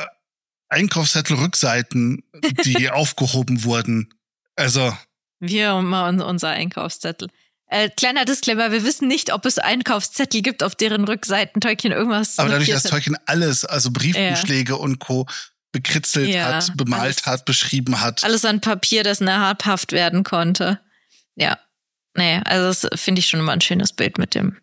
Einkaufszettel-Rückseiten, die aufgehoben wurden. Also. Wir mal unser Einkaufszettel. Kleiner Disclaimer, wir wissen nicht, ob es Einkaufszettel gibt, auf deren Rückseiten Tolkien irgendwas aber dadurch, dass Tolkien alles, also Briefumschläge und Co. bekritzelt hat, bemalt hat, beschrieben hat. Alles an Papier, das nahrhaft werden konnte. Ja. Nee, also das finde ich schon immer ein schönes Bild mit dem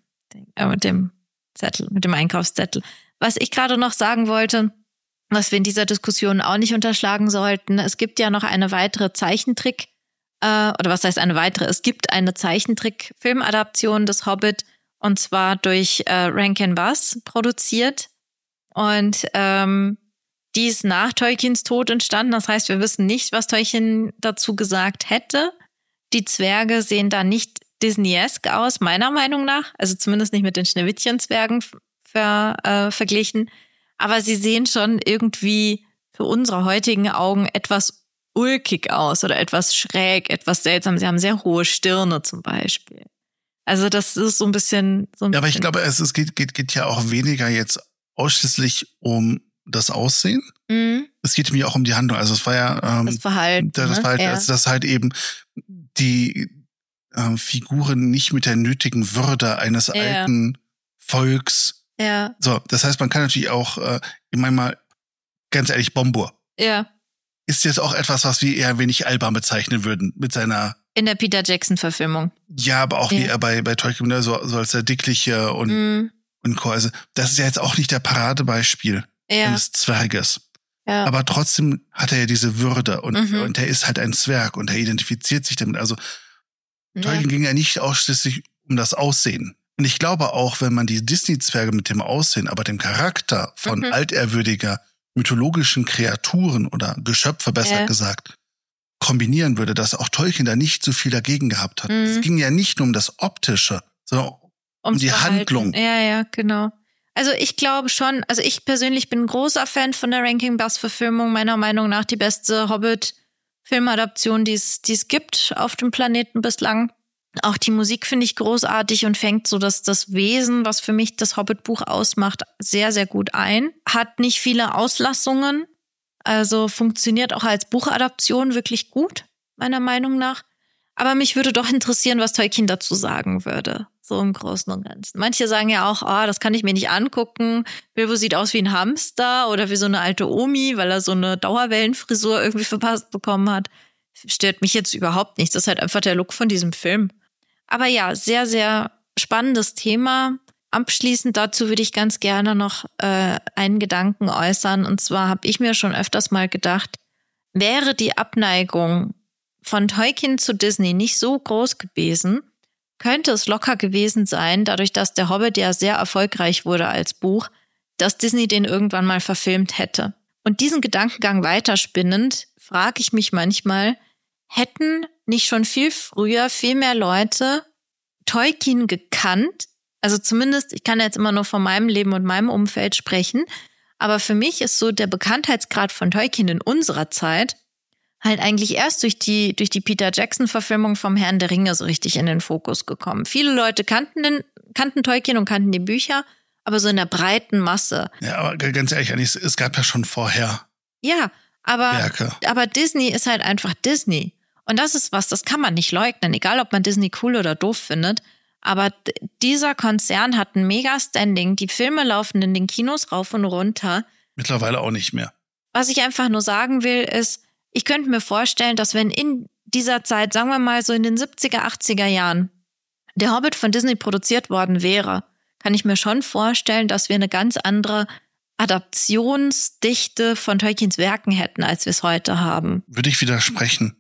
Zettel, mit dem Einkaufszettel. Was ich gerade noch sagen wollte, was wir in dieser Diskussion auch nicht unterschlagen sollten, es gibt ja noch eine weitere Zeichentrick, oder was heißt eine weitere? Es gibt eine Zeichentrick-Filmadaption des Hobbit und zwar durch Rankin Bass produziert und die ist nach Tolkiens Tod entstanden. Das heißt, wir wissen nicht, was Tolkien dazu gesagt hätte. Die Zwerge sehen da nicht Disney-esk aus, meiner Meinung nach. Also zumindest nicht mit den Schneewittchen-Zwergen verglichen. Aber sie sehen schon irgendwie für unsere heutigen Augen etwas ulkig aus oder etwas schräg, etwas seltsam. Sie haben sehr hohe Stirne zum Beispiel. Also das ist so ein bisschen. Ja, aber ich glaube, es geht ja auch weniger jetzt ausschließlich um das Aussehen. Es geht mir auch um die Handlung. Also es war ja das Verhalten. Dass halt eben die Figuren nicht mit der nötigen Würde eines alten Volks. Ja. So, das heißt, man kann natürlich auch, ich meine mal, ganz ehrlich, Bombur. Ja. Ist jetzt auch etwas, was wir eher wenig albern bezeichnen würden mit seiner. In der Peter Jackson-Verfilmung. Ja, aber auch wie er bei Tolkien, ne, so als der Dickliche und Co. Also, das ist ja jetzt auch nicht der Paradebeispiel eines Zwerges. Ja. Aber trotzdem hat er ja diese Würde und er ist halt ein Zwerg und er identifiziert sich damit. Also Tolkien ging ja nicht ausschließlich um das Aussehen. Und ich glaube auch, wenn man die Disney-Zwerge mit dem Aussehen, aber dem Charakter von alterwürdiger mythologischen Kreaturen oder Geschöpfe, besser gesagt, kombinieren würde, dass auch Tolkien da nicht so viel dagegen gehabt hat. Es ging ja nicht nur um das Optische, sondern um die Handlung. Ja, genau. Also ich glaube schon, also ich persönlich bin ein großer Fan von der Rankin-Bass-Verfilmung, meiner Meinung nach die beste Hobbit-Filmadaption, die es gibt auf dem Planeten bislang. Auch die Musik finde ich großartig und fängt so das Wesen, was für mich das Hobbit-Buch ausmacht, sehr, sehr gut ein. Hat nicht viele Auslassungen, also funktioniert auch als Buchadaption wirklich gut, meiner Meinung nach. Aber mich würde doch interessieren, was Tolkien dazu sagen würde, so im Großen und Ganzen. Manche sagen ja auch, das kann ich mir nicht angucken. Bilbo sieht aus wie ein Hamster oder wie so eine alte Omi, weil er so eine Dauerwellenfrisur irgendwie verpasst bekommen hat. Stört mich jetzt überhaupt nicht. Das ist halt einfach der Look von diesem Film. Aber ja, sehr, sehr spannendes Thema. Abschließend dazu würde ich ganz gerne noch einen Gedanken äußern. Und zwar habe ich mir schon öfters mal gedacht, wäre die Abneigung von Tolkien zu Disney nicht so groß gewesen, könnte es locker gewesen sein, dadurch, dass der Hobbit ja sehr erfolgreich wurde als Buch, dass Disney den irgendwann mal verfilmt hätte. Und diesen Gedankengang weiterspinnend, frage ich mich manchmal, hätten nicht schon viel früher viel mehr Leute Tolkien gekannt? Also zumindest, ich kann jetzt immer nur von meinem Leben und meinem Umfeld sprechen, aber für mich ist so der Bekanntheitsgrad von Tolkien in unserer Zeit halt eigentlich erst durch die Peter Jackson-Verfilmung vom Herrn der Ringe so richtig in den Fokus gekommen. Viele Leute kannten Tolkien und kannten die Bücher, aber so in der breiten Masse. Ja, aber ganz ehrlich, es gab ja schon vorher Werke. Aber Disney ist halt einfach Disney. Und das ist das kann man nicht leugnen, egal ob man Disney cool oder doof findet. Aber dieser Konzern hat ein Mega-Standing. Die Filme laufen in den Kinos rauf und runter. Mittlerweile auch nicht mehr. Was ich einfach nur sagen will, ist, ich könnte mir vorstellen, dass wenn in dieser Zeit, sagen wir mal so in den 70er, 80er Jahren, der Hobbit von Disney produziert worden wäre, kann ich mir schon vorstellen, dass wir eine ganz andere Adaptionsdichte von Tolkiens Werken hätten, als wir es heute haben. Würde ich widersprechen.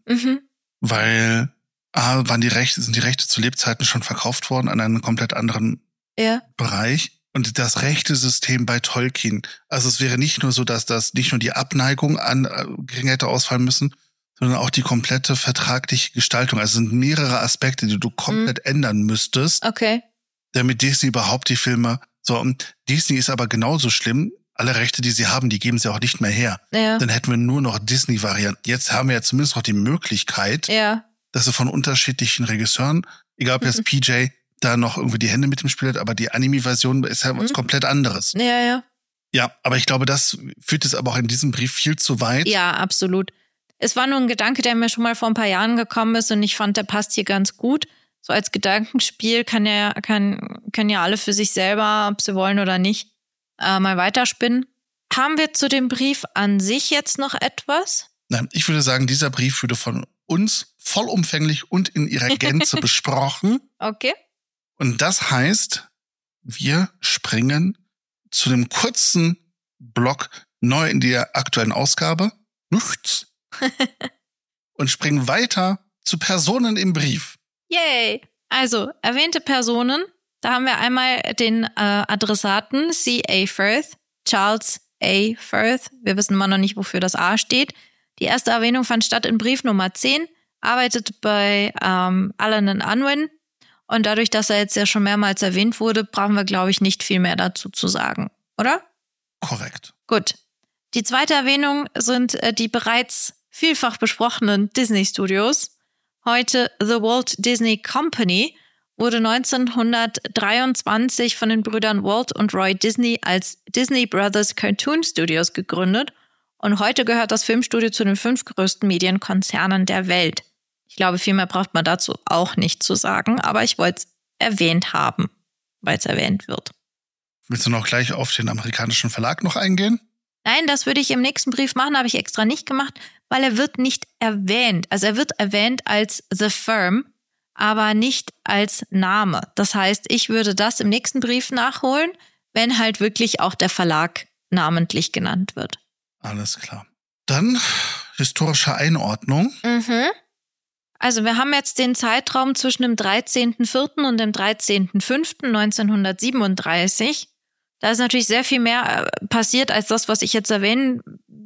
Weil sind die Rechte zu Lebzeiten schon verkauft worden an einen komplett anderen Bereich. Und das Rechtesystem bei Tolkien, also es wäre nicht nur so, dass das nicht nur die Abneigung gering hätte ausfallen müssen, sondern auch die komplette vertragliche Gestaltung. Also es sind mehrere Aspekte, die du komplett ändern müsstest, damit Disney überhaupt die Filme, und Disney ist aber genauso schlimm, alle Rechte, die sie haben, die geben sie auch nicht mehr her. Ja. Dann hätten wir nur noch Disney-Varianten. Jetzt haben wir ja zumindest noch die Möglichkeit, dass sie von unterschiedlichen Regisseuren, egal ob jetzt PJ da noch irgendwie die Hände mit dem Spiel hat, aber die Anime-Version ist ja was komplett anderes. Ja. Ja, aber ich glaube, das führt es aber auch in diesem Brief viel zu weit. Ja, absolut. Es war nur ein Gedanke, der mir schon mal vor ein paar Jahren gekommen ist und ich fand, der passt hier ganz gut. So als Gedankenspiel können ja alle für sich selber, ob sie wollen oder nicht, mal weiterspinnen. Haben wir zu dem Brief an sich jetzt noch etwas? Nein, ich würde sagen, dieser Brief würde von uns vollumfänglich und in ihrer Gänze besprochen. Okay. Und das heißt, wir springen zu dem kurzen Block neu in der aktuellen Ausgabe. Nichts. Und springen weiter zu Personen im Brief. Yay! Also, erwähnte Personen. Da haben wir einmal den Adressaten C.A. Firth, Charles A. Firth. Wir wissen immer noch nicht, wofür das A steht. Die erste Erwähnung fand statt in Brief Nummer 10, arbeitet bei Allen & Unwin. Und dadurch, dass er jetzt ja schon mehrmals erwähnt wurde, brauchen wir, glaube ich, nicht viel mehr dazu zu sagen, oder? Korrekt. Gut. Die zweite Erwähnung sind die bereits vielfach besprochenen Disney-Studios. Heute The Walt Disney Company wurde 1923 von den Brüdern Walt und Roy Disney als Disney Brothers Cartoon Studios gegründet und heute gehört das Filmstudio zu den 5 größten Medienkonzernen der Welt. Ich glaube, viel mehr braucht man dazu auch nicht zu sagen, aber ich wollte es erwähnt haben, weil es erwähnt wird. Willst du noch gleich auf den amerikanischen Verlag noch eingehen? Nein, das würde ich im nächsten Brief machen, habe ich extra nicht gemacht, weil er wird nicht erwähnt. Also er wird erwähnt als The Firm, aber nicht als Name. Das heißt, ich würde das im nächsten Brief nachholen, wenn halt wirklich auch der Verlag namentlich genannt wird. Alles klar. Dann historische Einordnung. Also wir haben jetzt den Zeitraum zwischen dem 13.04. und dem 13.05.1937. Da ist natürlich sehr viel mehr passiert als das, was ich jetzt erwähnen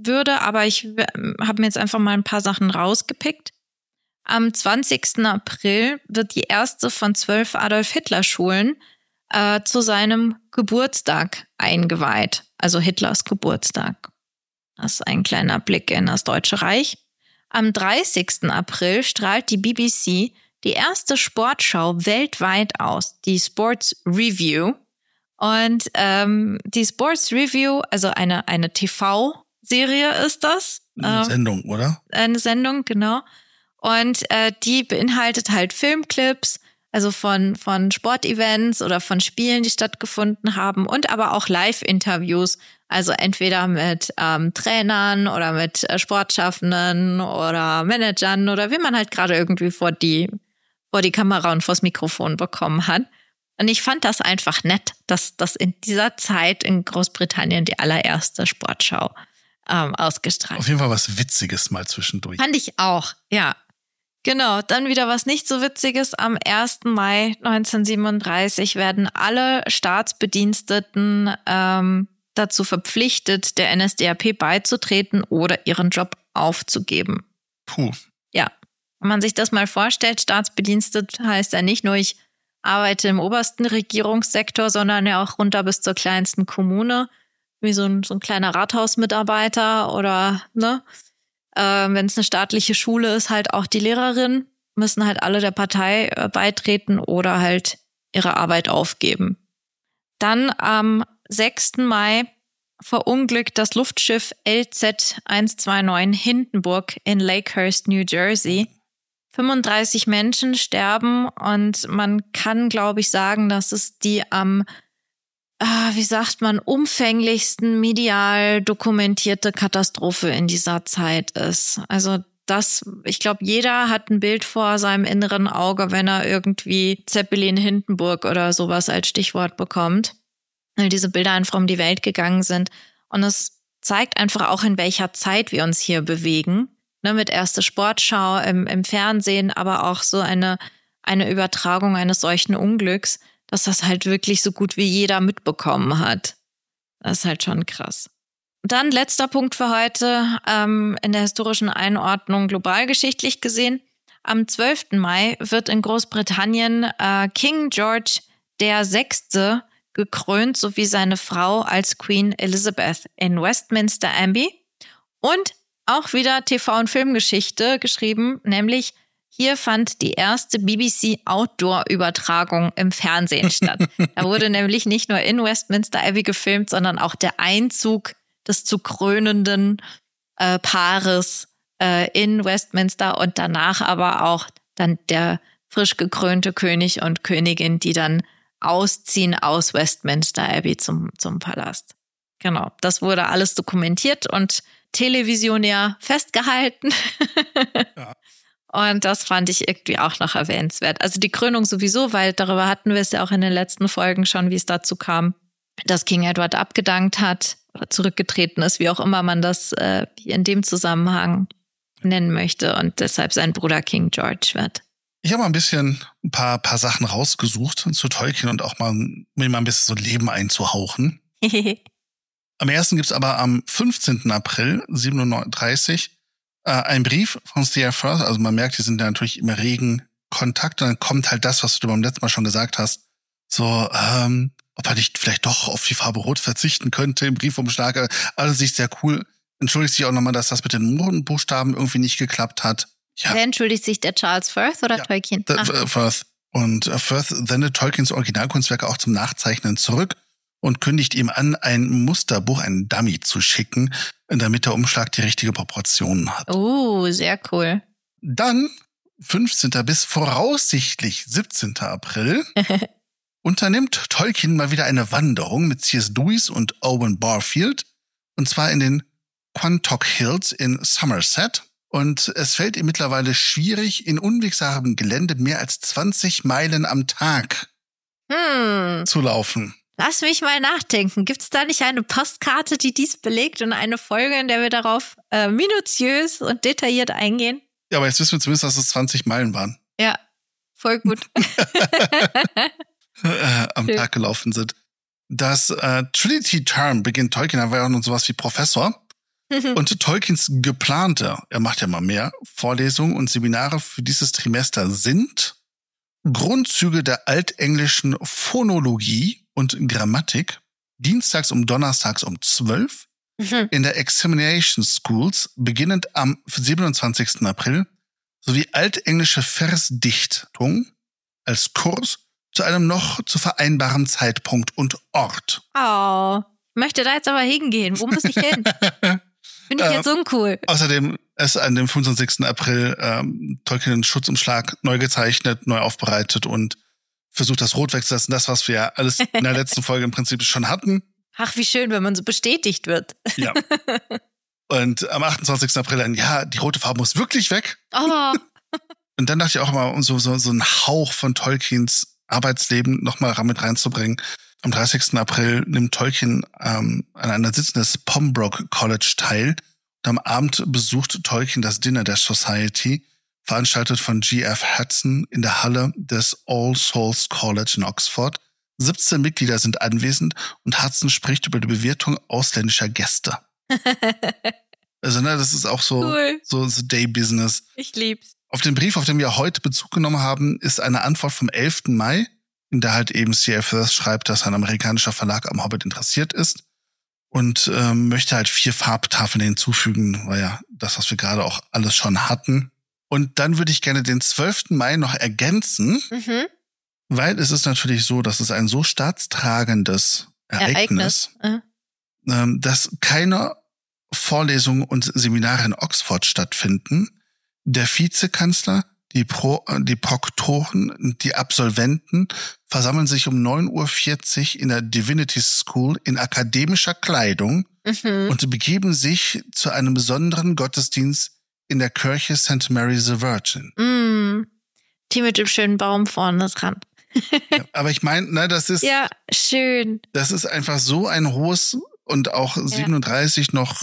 würde, aber ich habe mir jetzt einfach mal ein paar Sachen rausgepickt. Am 20. April wird die erste von 12 Adolf-Hitler-Schulen zu seinem Geburtstag eingeweiht. Also Hitlers Geburtstag. Das ist ein kleiner Blick in das Deutsche Reich. Am 30. April strahlt die BBC die erste Sportschau weltweit aus, die Sports Review. Und die Sports Review, also eine TV-Serie ist das. Eine Sendung, oder? Eine Sendung, genau. Und die beinhaltet halt Filmclips, also von Sportevents oder von Spielen, die stattgefunden haben und aber auch Live-Interviews, also entweder mit Trainern oder mit Sportschaffenden oder Managern oder wie man halt gerade irgendwie vor die Kamera und vors Mikrofon bekommen hat. Und ich fand das einfach nett, dass das in dieser Zeit in Großbritannien die allererste Sportschau ausgestrahlt. Auf jeden Fall was Witziges mal zwischendurch. Fand ich auch, ja. Genau, dann wieder was nicht so Witziges. Am 1. Mai 1937 werden alle Staatsbediensteten dazu verpflichtet, der NSDAP beizutreten oder ihren Job aufzugeben. Puh. Ja, wenn man sich das mal vorstellt, Staatsbedienstet heißt ja nicht nur, ich arbeite im obersten Regierungssektor, sondern ja auch runter bis zur kleinsten Kommune, wie so ein kleiner Rathausmitarbeiter oder, ne? Wenn es eine staatliche Schule ist, halt auch die Lehrerin, müssen halt alle der Partei beitreten oder halt ihre Arbeit aufgeben. Dann am 6. Mai verunglückt das Luftschiff LZ-129 Hindenburg in Lakehurst, New Jersey. 35 Menschen sterben und man kann, glaube ich, sagen, dass es die am umfänglichsten medial dokumentierte Katastrophe in dieser Zeit ist. Also ich glaube, jeder hat ein Bild vor seinem inneren Auge, wenn er irgendwie Zeppelin Hindenburg oder sowas als Stichwort bekommt, weil diese Bilder einfach um die Welt gegangen sind. Und es zeigt einfach auch, in welcher Zeit wir uns hier bewegen. Ne, mit erste Sportschau im Fernsehen, aber auch so eine Übertragung eines solchen Unglücks, dass das halt wirklich so gut wie jeder mitbekommen hat. Das ist halt schon krass. Und dann letzter Punkt für heute, in der historischen Einordnung globalgeschichtlich gesehen. Am 12. Mai wird in Großbritannien King George VI. Gekrönt, sowie seine Frau als Queen Elizabeth in Westminster Abbey. Und auch wieder TV- und Filmgeschichte geschrieben, nämlich hier fand die erste BBC-Outdoor-Übertragung im Fernsehen statt. Da wurde nämlich nicht nur in Westminster Abbey gefilmt, sondern auch der Einzug des zu krönenden Paares in Westminster und danach aber auch dann der frisch gekrönte König und Königin, die dann ausziehen aus Westminster Abbey zum Palast. Genau, das wurde alles dokumentiert und televisionär festgehalten. Ja. Und das fand ich irgendwie auch noch erwähnenswert. Also die Krönung sowieso, weil darüber hatten wir es ja auch in den letzten Folgen schon, wie es dazu kam, dass King Edward abgedankt hat oder zurückgetreten ist, wie auch immer man das in dem Zusammenhang nennen möchte und deshalb sein Bruder King George wird. Ich habe mal ein paar Sachen rausgesucht zu Tolkien und auch mir mal ein bisschen so Leben einzuhauchen. Am ersten gibt es aber am 15. April 37 ein Brief von Sir Firth. Also man merkt, die sind ja natürlich im regen Kontakt. Und dann kommt halt das, was du beim letzten Mal schon gesagt hast. So, ob er nicht vielleicht doch auf die Farbe Rot verzichten könnte im Briefumschlag. Also sich sehr cool. Entschuldigt sich auch nochmal, dass das mit den Modenbuchstaben irgendwie nicht geklappt hat. Ja. Wer entschuldigt sich, der Charles Firth oder Tolkien? Firth. Und Firth sendet Tolkiens Originalkunstwerke auch zum Nachzeichnen zurück und kündigt ihm an, ein Musterbuch, einen Dummy zu schicken, damit der Umschlag die richtige Proportionen hat. Oh, sehr cool. Dann 15. bis voraussichtlich 17. April unternimmt Tolkien mal wieder eine Wanderung mit C.S. Lewis und Owen Barfield, und zwar in den Quantock Hills in Somerset. Und es fällt ihm mittlerweile schwierig, in unwegsamem Gelände mehr als 20 Meilen am Tag zu laufen. Lass mich mal nachdenken. Gibt es da nicht eine Postkarte, die dies belegt und eine Folge, in der wir darauf minutiös und detailliert eingehen? Ja, aber jetzt wissen wir zumindest, dass es 20 Meilen waren. Ja, voll gut. Am Tag gelaufen sind. Das Trinity Term beginnt Tolkien, da war ja auch noch sowas wie Professor. Und Tolkiens geplante, er macht ja mal mehr, Vorlesungen und Seminare für dieses Trimester sind Grundzüge der altenglischen Phonologie und Grammatik, dienstags und donnerstags um 12, in der Examination Schools, beginnend am 27. April, sowie altenglische Versdichtung als Kurs zu einem noch zu vereinbaren Zeitpunkt und Ort. Oh, ich möchte da jetzt aber hingehen. Wo muss ich hin? Finde ich jetzt uncool. Außerdem ist an dem 25. April Tolkien den Schutzumschlag neu gezeichnet, neu aufbereitet und versucht, das Rot wegzulassen. Das, was wir ja alles in der letzten Folge im Prinzip schon hatten. Ach, wie schön, wenn man so bestätigt wird. Ja. Und am 28. April dann, ja, die rote Farbe muss wirklich weg. Oh. Und dann dachte ich auch mal, um so einen Hauch von Tolkiens Arbeitsleben nochmal mit reinzubringen. Am 30. April nimmt Tolkien an einer Sitzung des Pembroke College teil. Und am Abend besucht Tolkien das Dinner der Society, veranstaltet von G.F. Hudson in der Halle des All Souls College in Oxford. 17 Mitglieder sind anwesend und Hudson spricht über die Bewirtung ausländischer Gäste. Also, ne, das ist auch so, cool. so Day-Business. Ich lieb's. Auf den Brief, auf den wir heute Bezug genommen haben, ist eine Antwort vom 11. Mai, in der halt eben C.F. Firth schreibt, dass ein amerikanischer Verlag am Hobbit interessiert ist und möchte halt 4 Farbtafeln hinzufügen, war ja das, was wir gerade auch alles schon hatten. Und dann würde ich gerne den 12. Mai noch ergänzen, weil es ist natürlich so, dass es ein so staatstragendes Ereignis. Dass keine Vorlesungen und Seminare in Oxford stattfinden. Der Vizekanzler, die Proktoren, die Absolventen versammeln sich um 9:40 Uhr in der Divinity School in akademischer Kleidung und begeben sich zu einem besonderen Gottesdienst in der Kirche St. Mary the Virgin. Die mit dem schönen Baum vorne dran. Ja, aber ich meine, ne, das ist ja schön. Das ist einfach so ein hohes und auch 37 noch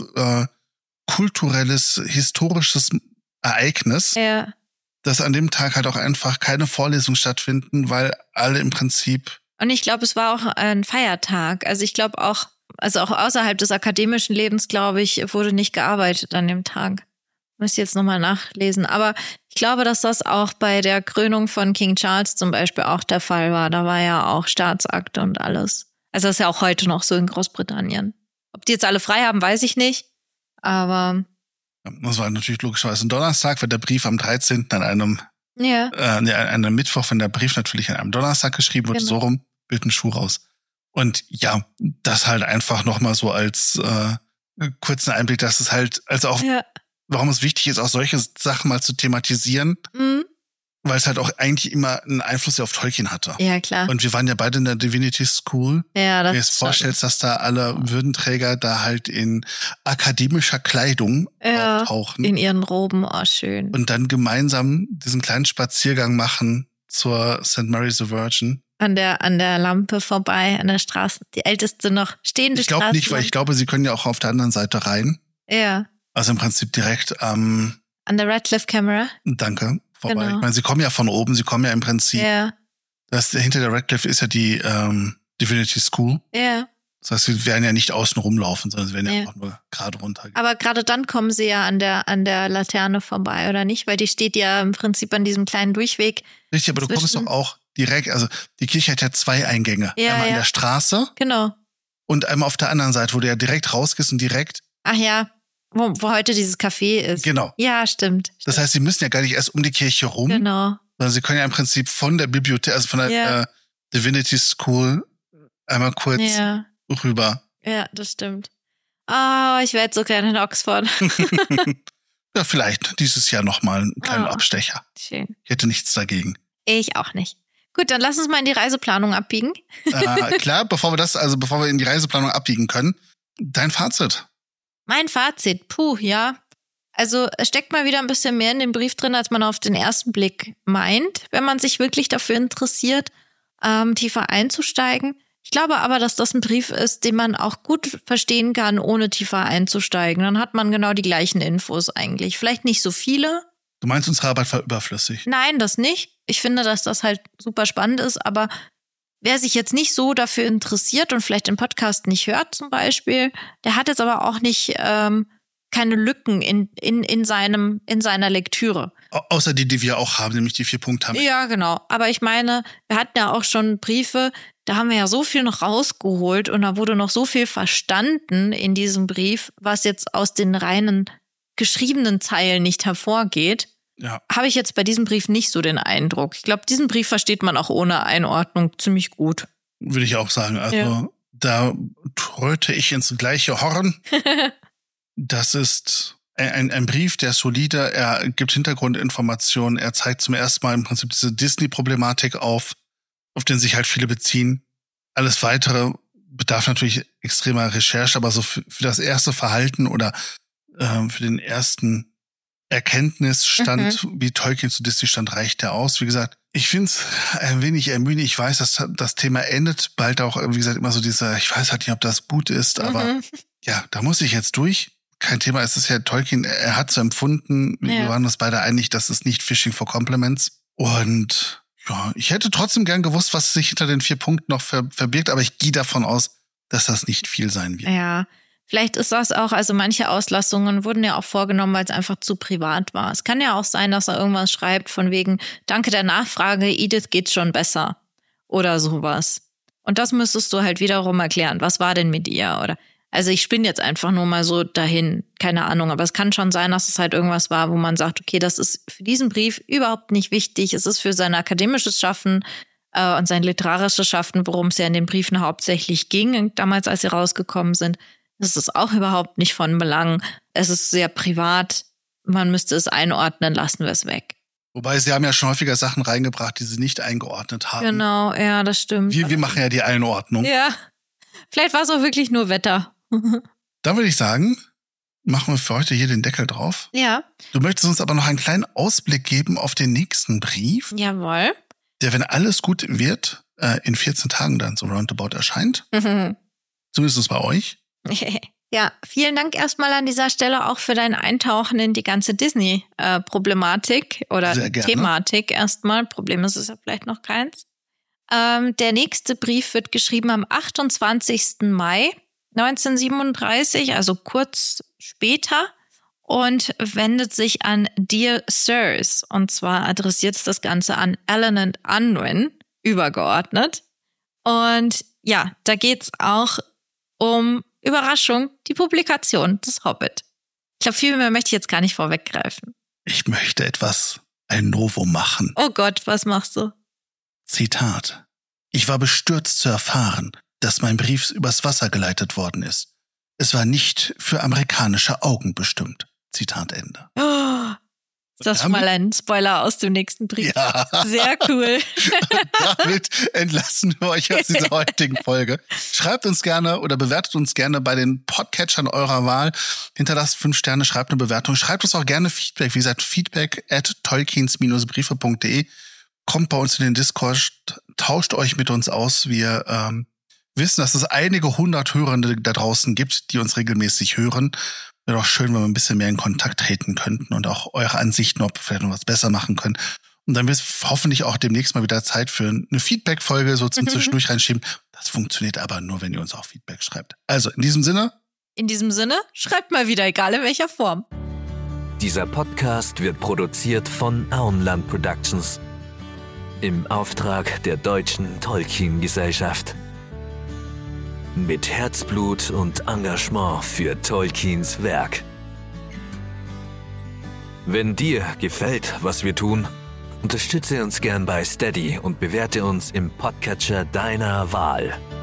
kulturelles, historisches Ereignis, dass an dem Tag halt auch einfach keine Vorlesungen stattfinden, weil alle im Prinzip. Und ich glaube, es war auch ein Feiertag. Also ich glaube auch, also auch außerhalb des akademischen Lebens, glaube ich, wurde nicht gearbeitet an dem Tag. Müsste jetzt nochmal nachlesen. Aber ich glaube, dass das auch bei der Krönung von King Charles zum Beispiel auch der Fall war. Da war ja auch Staatsakt und alles. Also das ist ja auch heute noch so in Großbritannien. Ob die jetzt alle frei haben, weiß ich nicht. Aber das war natürlich logischerweise ein Donnerstag, wenn der Brief am 13. an einem einem Mittwoch, wenn der Brief natürlich an einem Donnerstag geschrieben wird, so rum, wird ein Schuh raus. Und ja, das halt einfach nochmal so als kurzen Einblick, dass es halt, also auch warum es wichtig ist, auch solche Sachen mal zu thematisieren, weil es halt auch eigentlich immer einen Einfluss auf Tolkien hatte. Ja, klar. Und wir waren ja beide in der Divinity School. Ja, das Wenn du dir vorstellst, dass da alle Würdenträger da halt in akademischer Kleidung auftauchen. In ihren Roben, oh schön. Und dann gemeinsam diesen kleinen Spaziergang machen zur St. Mary the Virgin. An der Lampe vorbei, an der Straße. Die älteste noch stehende Straße. Ich glaube nicht, weil ich glaube, sie können ja auch auf der anderen Seite rein. Ja. Also im Prinzip direkt an der Radcliffe Camera. Danke. Vorbei. Genau. Ich meine, sie kommen ja von oben, sie kommen ja im Prinzip. Ja. Hinter der Radcliffe ist ja die Divinity School. Ja. Das heißt, sie werden ja nicht außen rumlaufen, sondern sie werden ja einfach nur gerade runtergehen. Aber gerade dann kommen sie ja an der Laterne vorbei, oder nicht? Weil die steht ja im Prinzip an diesem kleinen Durchweg. Richtig, aber du kommst doch auch direkt, also die Kirche hat ja 2 Eingänge. Einmal in der Straße. Genau. Und einmal auf der anderen Seite, wo du ja direkt rausgehst und direkt. Ach ja, wo heute dieses Café ist. Genau. Ja, stimmt. Das heißt, sie müssen ja gar nicht erst um die Kirche rum. Genau. Sondern sie können ja im Prinzip von der Bibliothek, also von der Divinity School einmal kurz rüber. Ja, das stimmt. Oh, ich werde so gerne in Oxford. Ja, vielleicht dieses Jahr nochmal einen kleinen Abstecher. Schön. Ich hätte nichts dagegen. Ich auch nicht. Gut, dann lass uns mal in die Reiseplanung abbiegen. Klar, bevor wir in die Reiseplanung abbiegen können, dein Fazit. Mein Fazit, ja. Also es steckt mal wieder ein bisschen mehr in dem Brief drin, als man auf den ersten Blick meint, wenn man sich wirklich dafür interessiert, tiefer einzusteigen. Ich glaube aber, dass das ein Brief ist, den man auch gut verstehen kann, ohne tiefer einzusteigen. Dann hat man genau die gleichen Infos eigentlich. Vielleicht nicht so viele. Du meinst, unsere Arbeit war überflüssig? Nein, das nicht. Ich finde, dass das halt super spannend ist, aber wer sich jetzt nicht so dafür interessiert und vielleicht den Podcast nicht hört zum Beispiel, der hat jetzt aber auch nicht keine Lücken in seiner Lektüre. Außer die wir auch haben, nämlich die 4 Punkte haben. Ja, genau. Aber ich meine, wir hatten ja auch schon Briefe, da haben wir ja so viel noch rausgeholt und da wurde noch so viel verstanden in diesem Brief, was jetzt aus den reinen geschriebenen Zeilen nicht hervorgeht. Ja. Habe ich jetzt bei diesem Brief nicht so den Eindruck. Ich glaube, diesen Brief versteht man auch ohne Einordnung ziemlich gut. Würde ich auch sagen. Also da tröte ich ins gleiche Horn. Das ist ein Brief, der ist solide. Er gibt Hintergrundinformationen. Er zeigt zum ersten Mal im Prinzip diese Disney-Problematik auf den sich halt viele beziehen. Alles Weitere bedarf natürlich extremer Recherche, aber so für das erste Verhalten oder für den ersten Erkenntnisstand, wie Tolkien zu Disney stand, reicht der aus. Wie gesagt, ich finde es ein wenig ermüdend. Ich weiß, dass das Thema endet bald auch, wie gesagt, immer so dieser, ich weiß halt nicht, ob das gut ist, aber ja, da muss ich jetzt durch. Kein Thema, es ist ja Tolkien, er hat so empfunden, wir waren uns beide einig, das ist nicht Fishing for Compliments. Und ja, ich hätte trotzdem gern gewusst, was sich hinter den 4 Punkten noch verbirgt, aber ich gehe davon aus, dass das nicht viel sein wird. Ja, vielleicht ist das auch, also manche Auslassungen wurden ja auch vorgenommen, weil es einfach zu privat war. Es kann ja auch sein, dass er irgendwas schreibt von wegen, danke der Nachfrage, Edith geht's schon besser oder sowas. Und das müsstest du halt wiederum erklären. Was war denn mit ihr? Oder also ich spinne jetzt einfach nur mal so dahin, keine Ahnung, aber es kann schon sein, dass es halt irgendwas war, wo man sagt, okay, das ist für diesen Brief überhaupt nicht wichtig. Es ist für sein akademisches Schaffen und sein literarisches Schaffen, worum es ja in den Briefen hauptsächlich ging, damals, als sie rausgekommen sind. Das ist auch überhaupt nicht von Belang. Es ist sehr privat. Man müsste es einordnen, lassen wir es weg. Wobei, sie haben ja schon häufiger Sachen reingebracht, die sie nicht eingeordnet haben. Genau, ja, das stimmt. Wir machen ja die Einordnung. Ja, vielleicht war es auch wirklich nur Wetter. Dann würde ich sagen, machen wir für heute hier den Deckel drauf. Ja. Du möchtest uns aber noch einen kleinen Ausblick geben auf den nächsten Brief. Jawohl. Der, wenn alles gut wird, in 14 Tagen dann so roundabout erscheint. Zumindest bei euch. Ja, vielen Dank erstmal an dieser Stelle auch für dein Eintauchen in die ganze Disney-Problematik oder Thematik erstmal. Problem ist es ja vielleicht noch keins. Der nächste Brief wird geschrieben am 28. Mai 1937, also kurz später, und wendet sich an Dear Sirs. Und zwar adressiert es das Ganze an Alan und Unwin, übergeordnet. Und ja, da geht's auch um Überraschung, die Publikation des Hobbit. Ich glaube, viel mehr möchte ich jetzt gar nicht vorweggreifen. Ich möchte ein Novum machen. Oh Gott, was machst du? Zitat. Ich war bestürzt zu erfahren, dass mein Brief übers Wasser geleitet worden ist. Es war nicht für amerikanische Augen bestimmt. Zitat Ende. Oh, ist das schon mal ein Spoiler aus dem nächsten Brief? Ja. Sehr cool. Damit entlassen wir euch aus dieser heutigen Folge. Schreibt uns gerne oder bewertet uns gerne bei den Podcatchern eurer Wahl. Hinterlasst 5 Sterne, schreibt eine Bewertung. Schreibt uns auch gerne Feedback. Wie gesagt, feedback@tolkiens-briefe.de. Kommt bei uns in den Discord, tauscht euch mit uns aus. Wir wissen, dass es einige 100 Hörende da draußen gibt, die uns regelmäßig hören. Wäre doch schön, wenn wir ein bisschen mehr in Kontakt treten könnten und auch eure Ansichten, ob wir vielleicht noch was besser machen können. Und dann wird es hoffentlich auch demnächst mal wieder Zeit für eine Feedback-Folge so zum Zwischendurch reinschieben. Das funktioniert aber nur, wenn ihr uns auch Feedback schreibt. Also in diesem Sinne. In diesem Sinne, schreibt mal wieder, egal in welcher Form. Dieser Podcast wird produziert von Auenland Productions im Auftrag der Deutschen Tolkien-Gesellschaft. Mit Herzblut und Engagement für Tolkiens Werk. Wenn dir gefällt, was wir tun, unterstütze uns gern bei Steady und bewerte uns im Podcatcher deiner Wahl.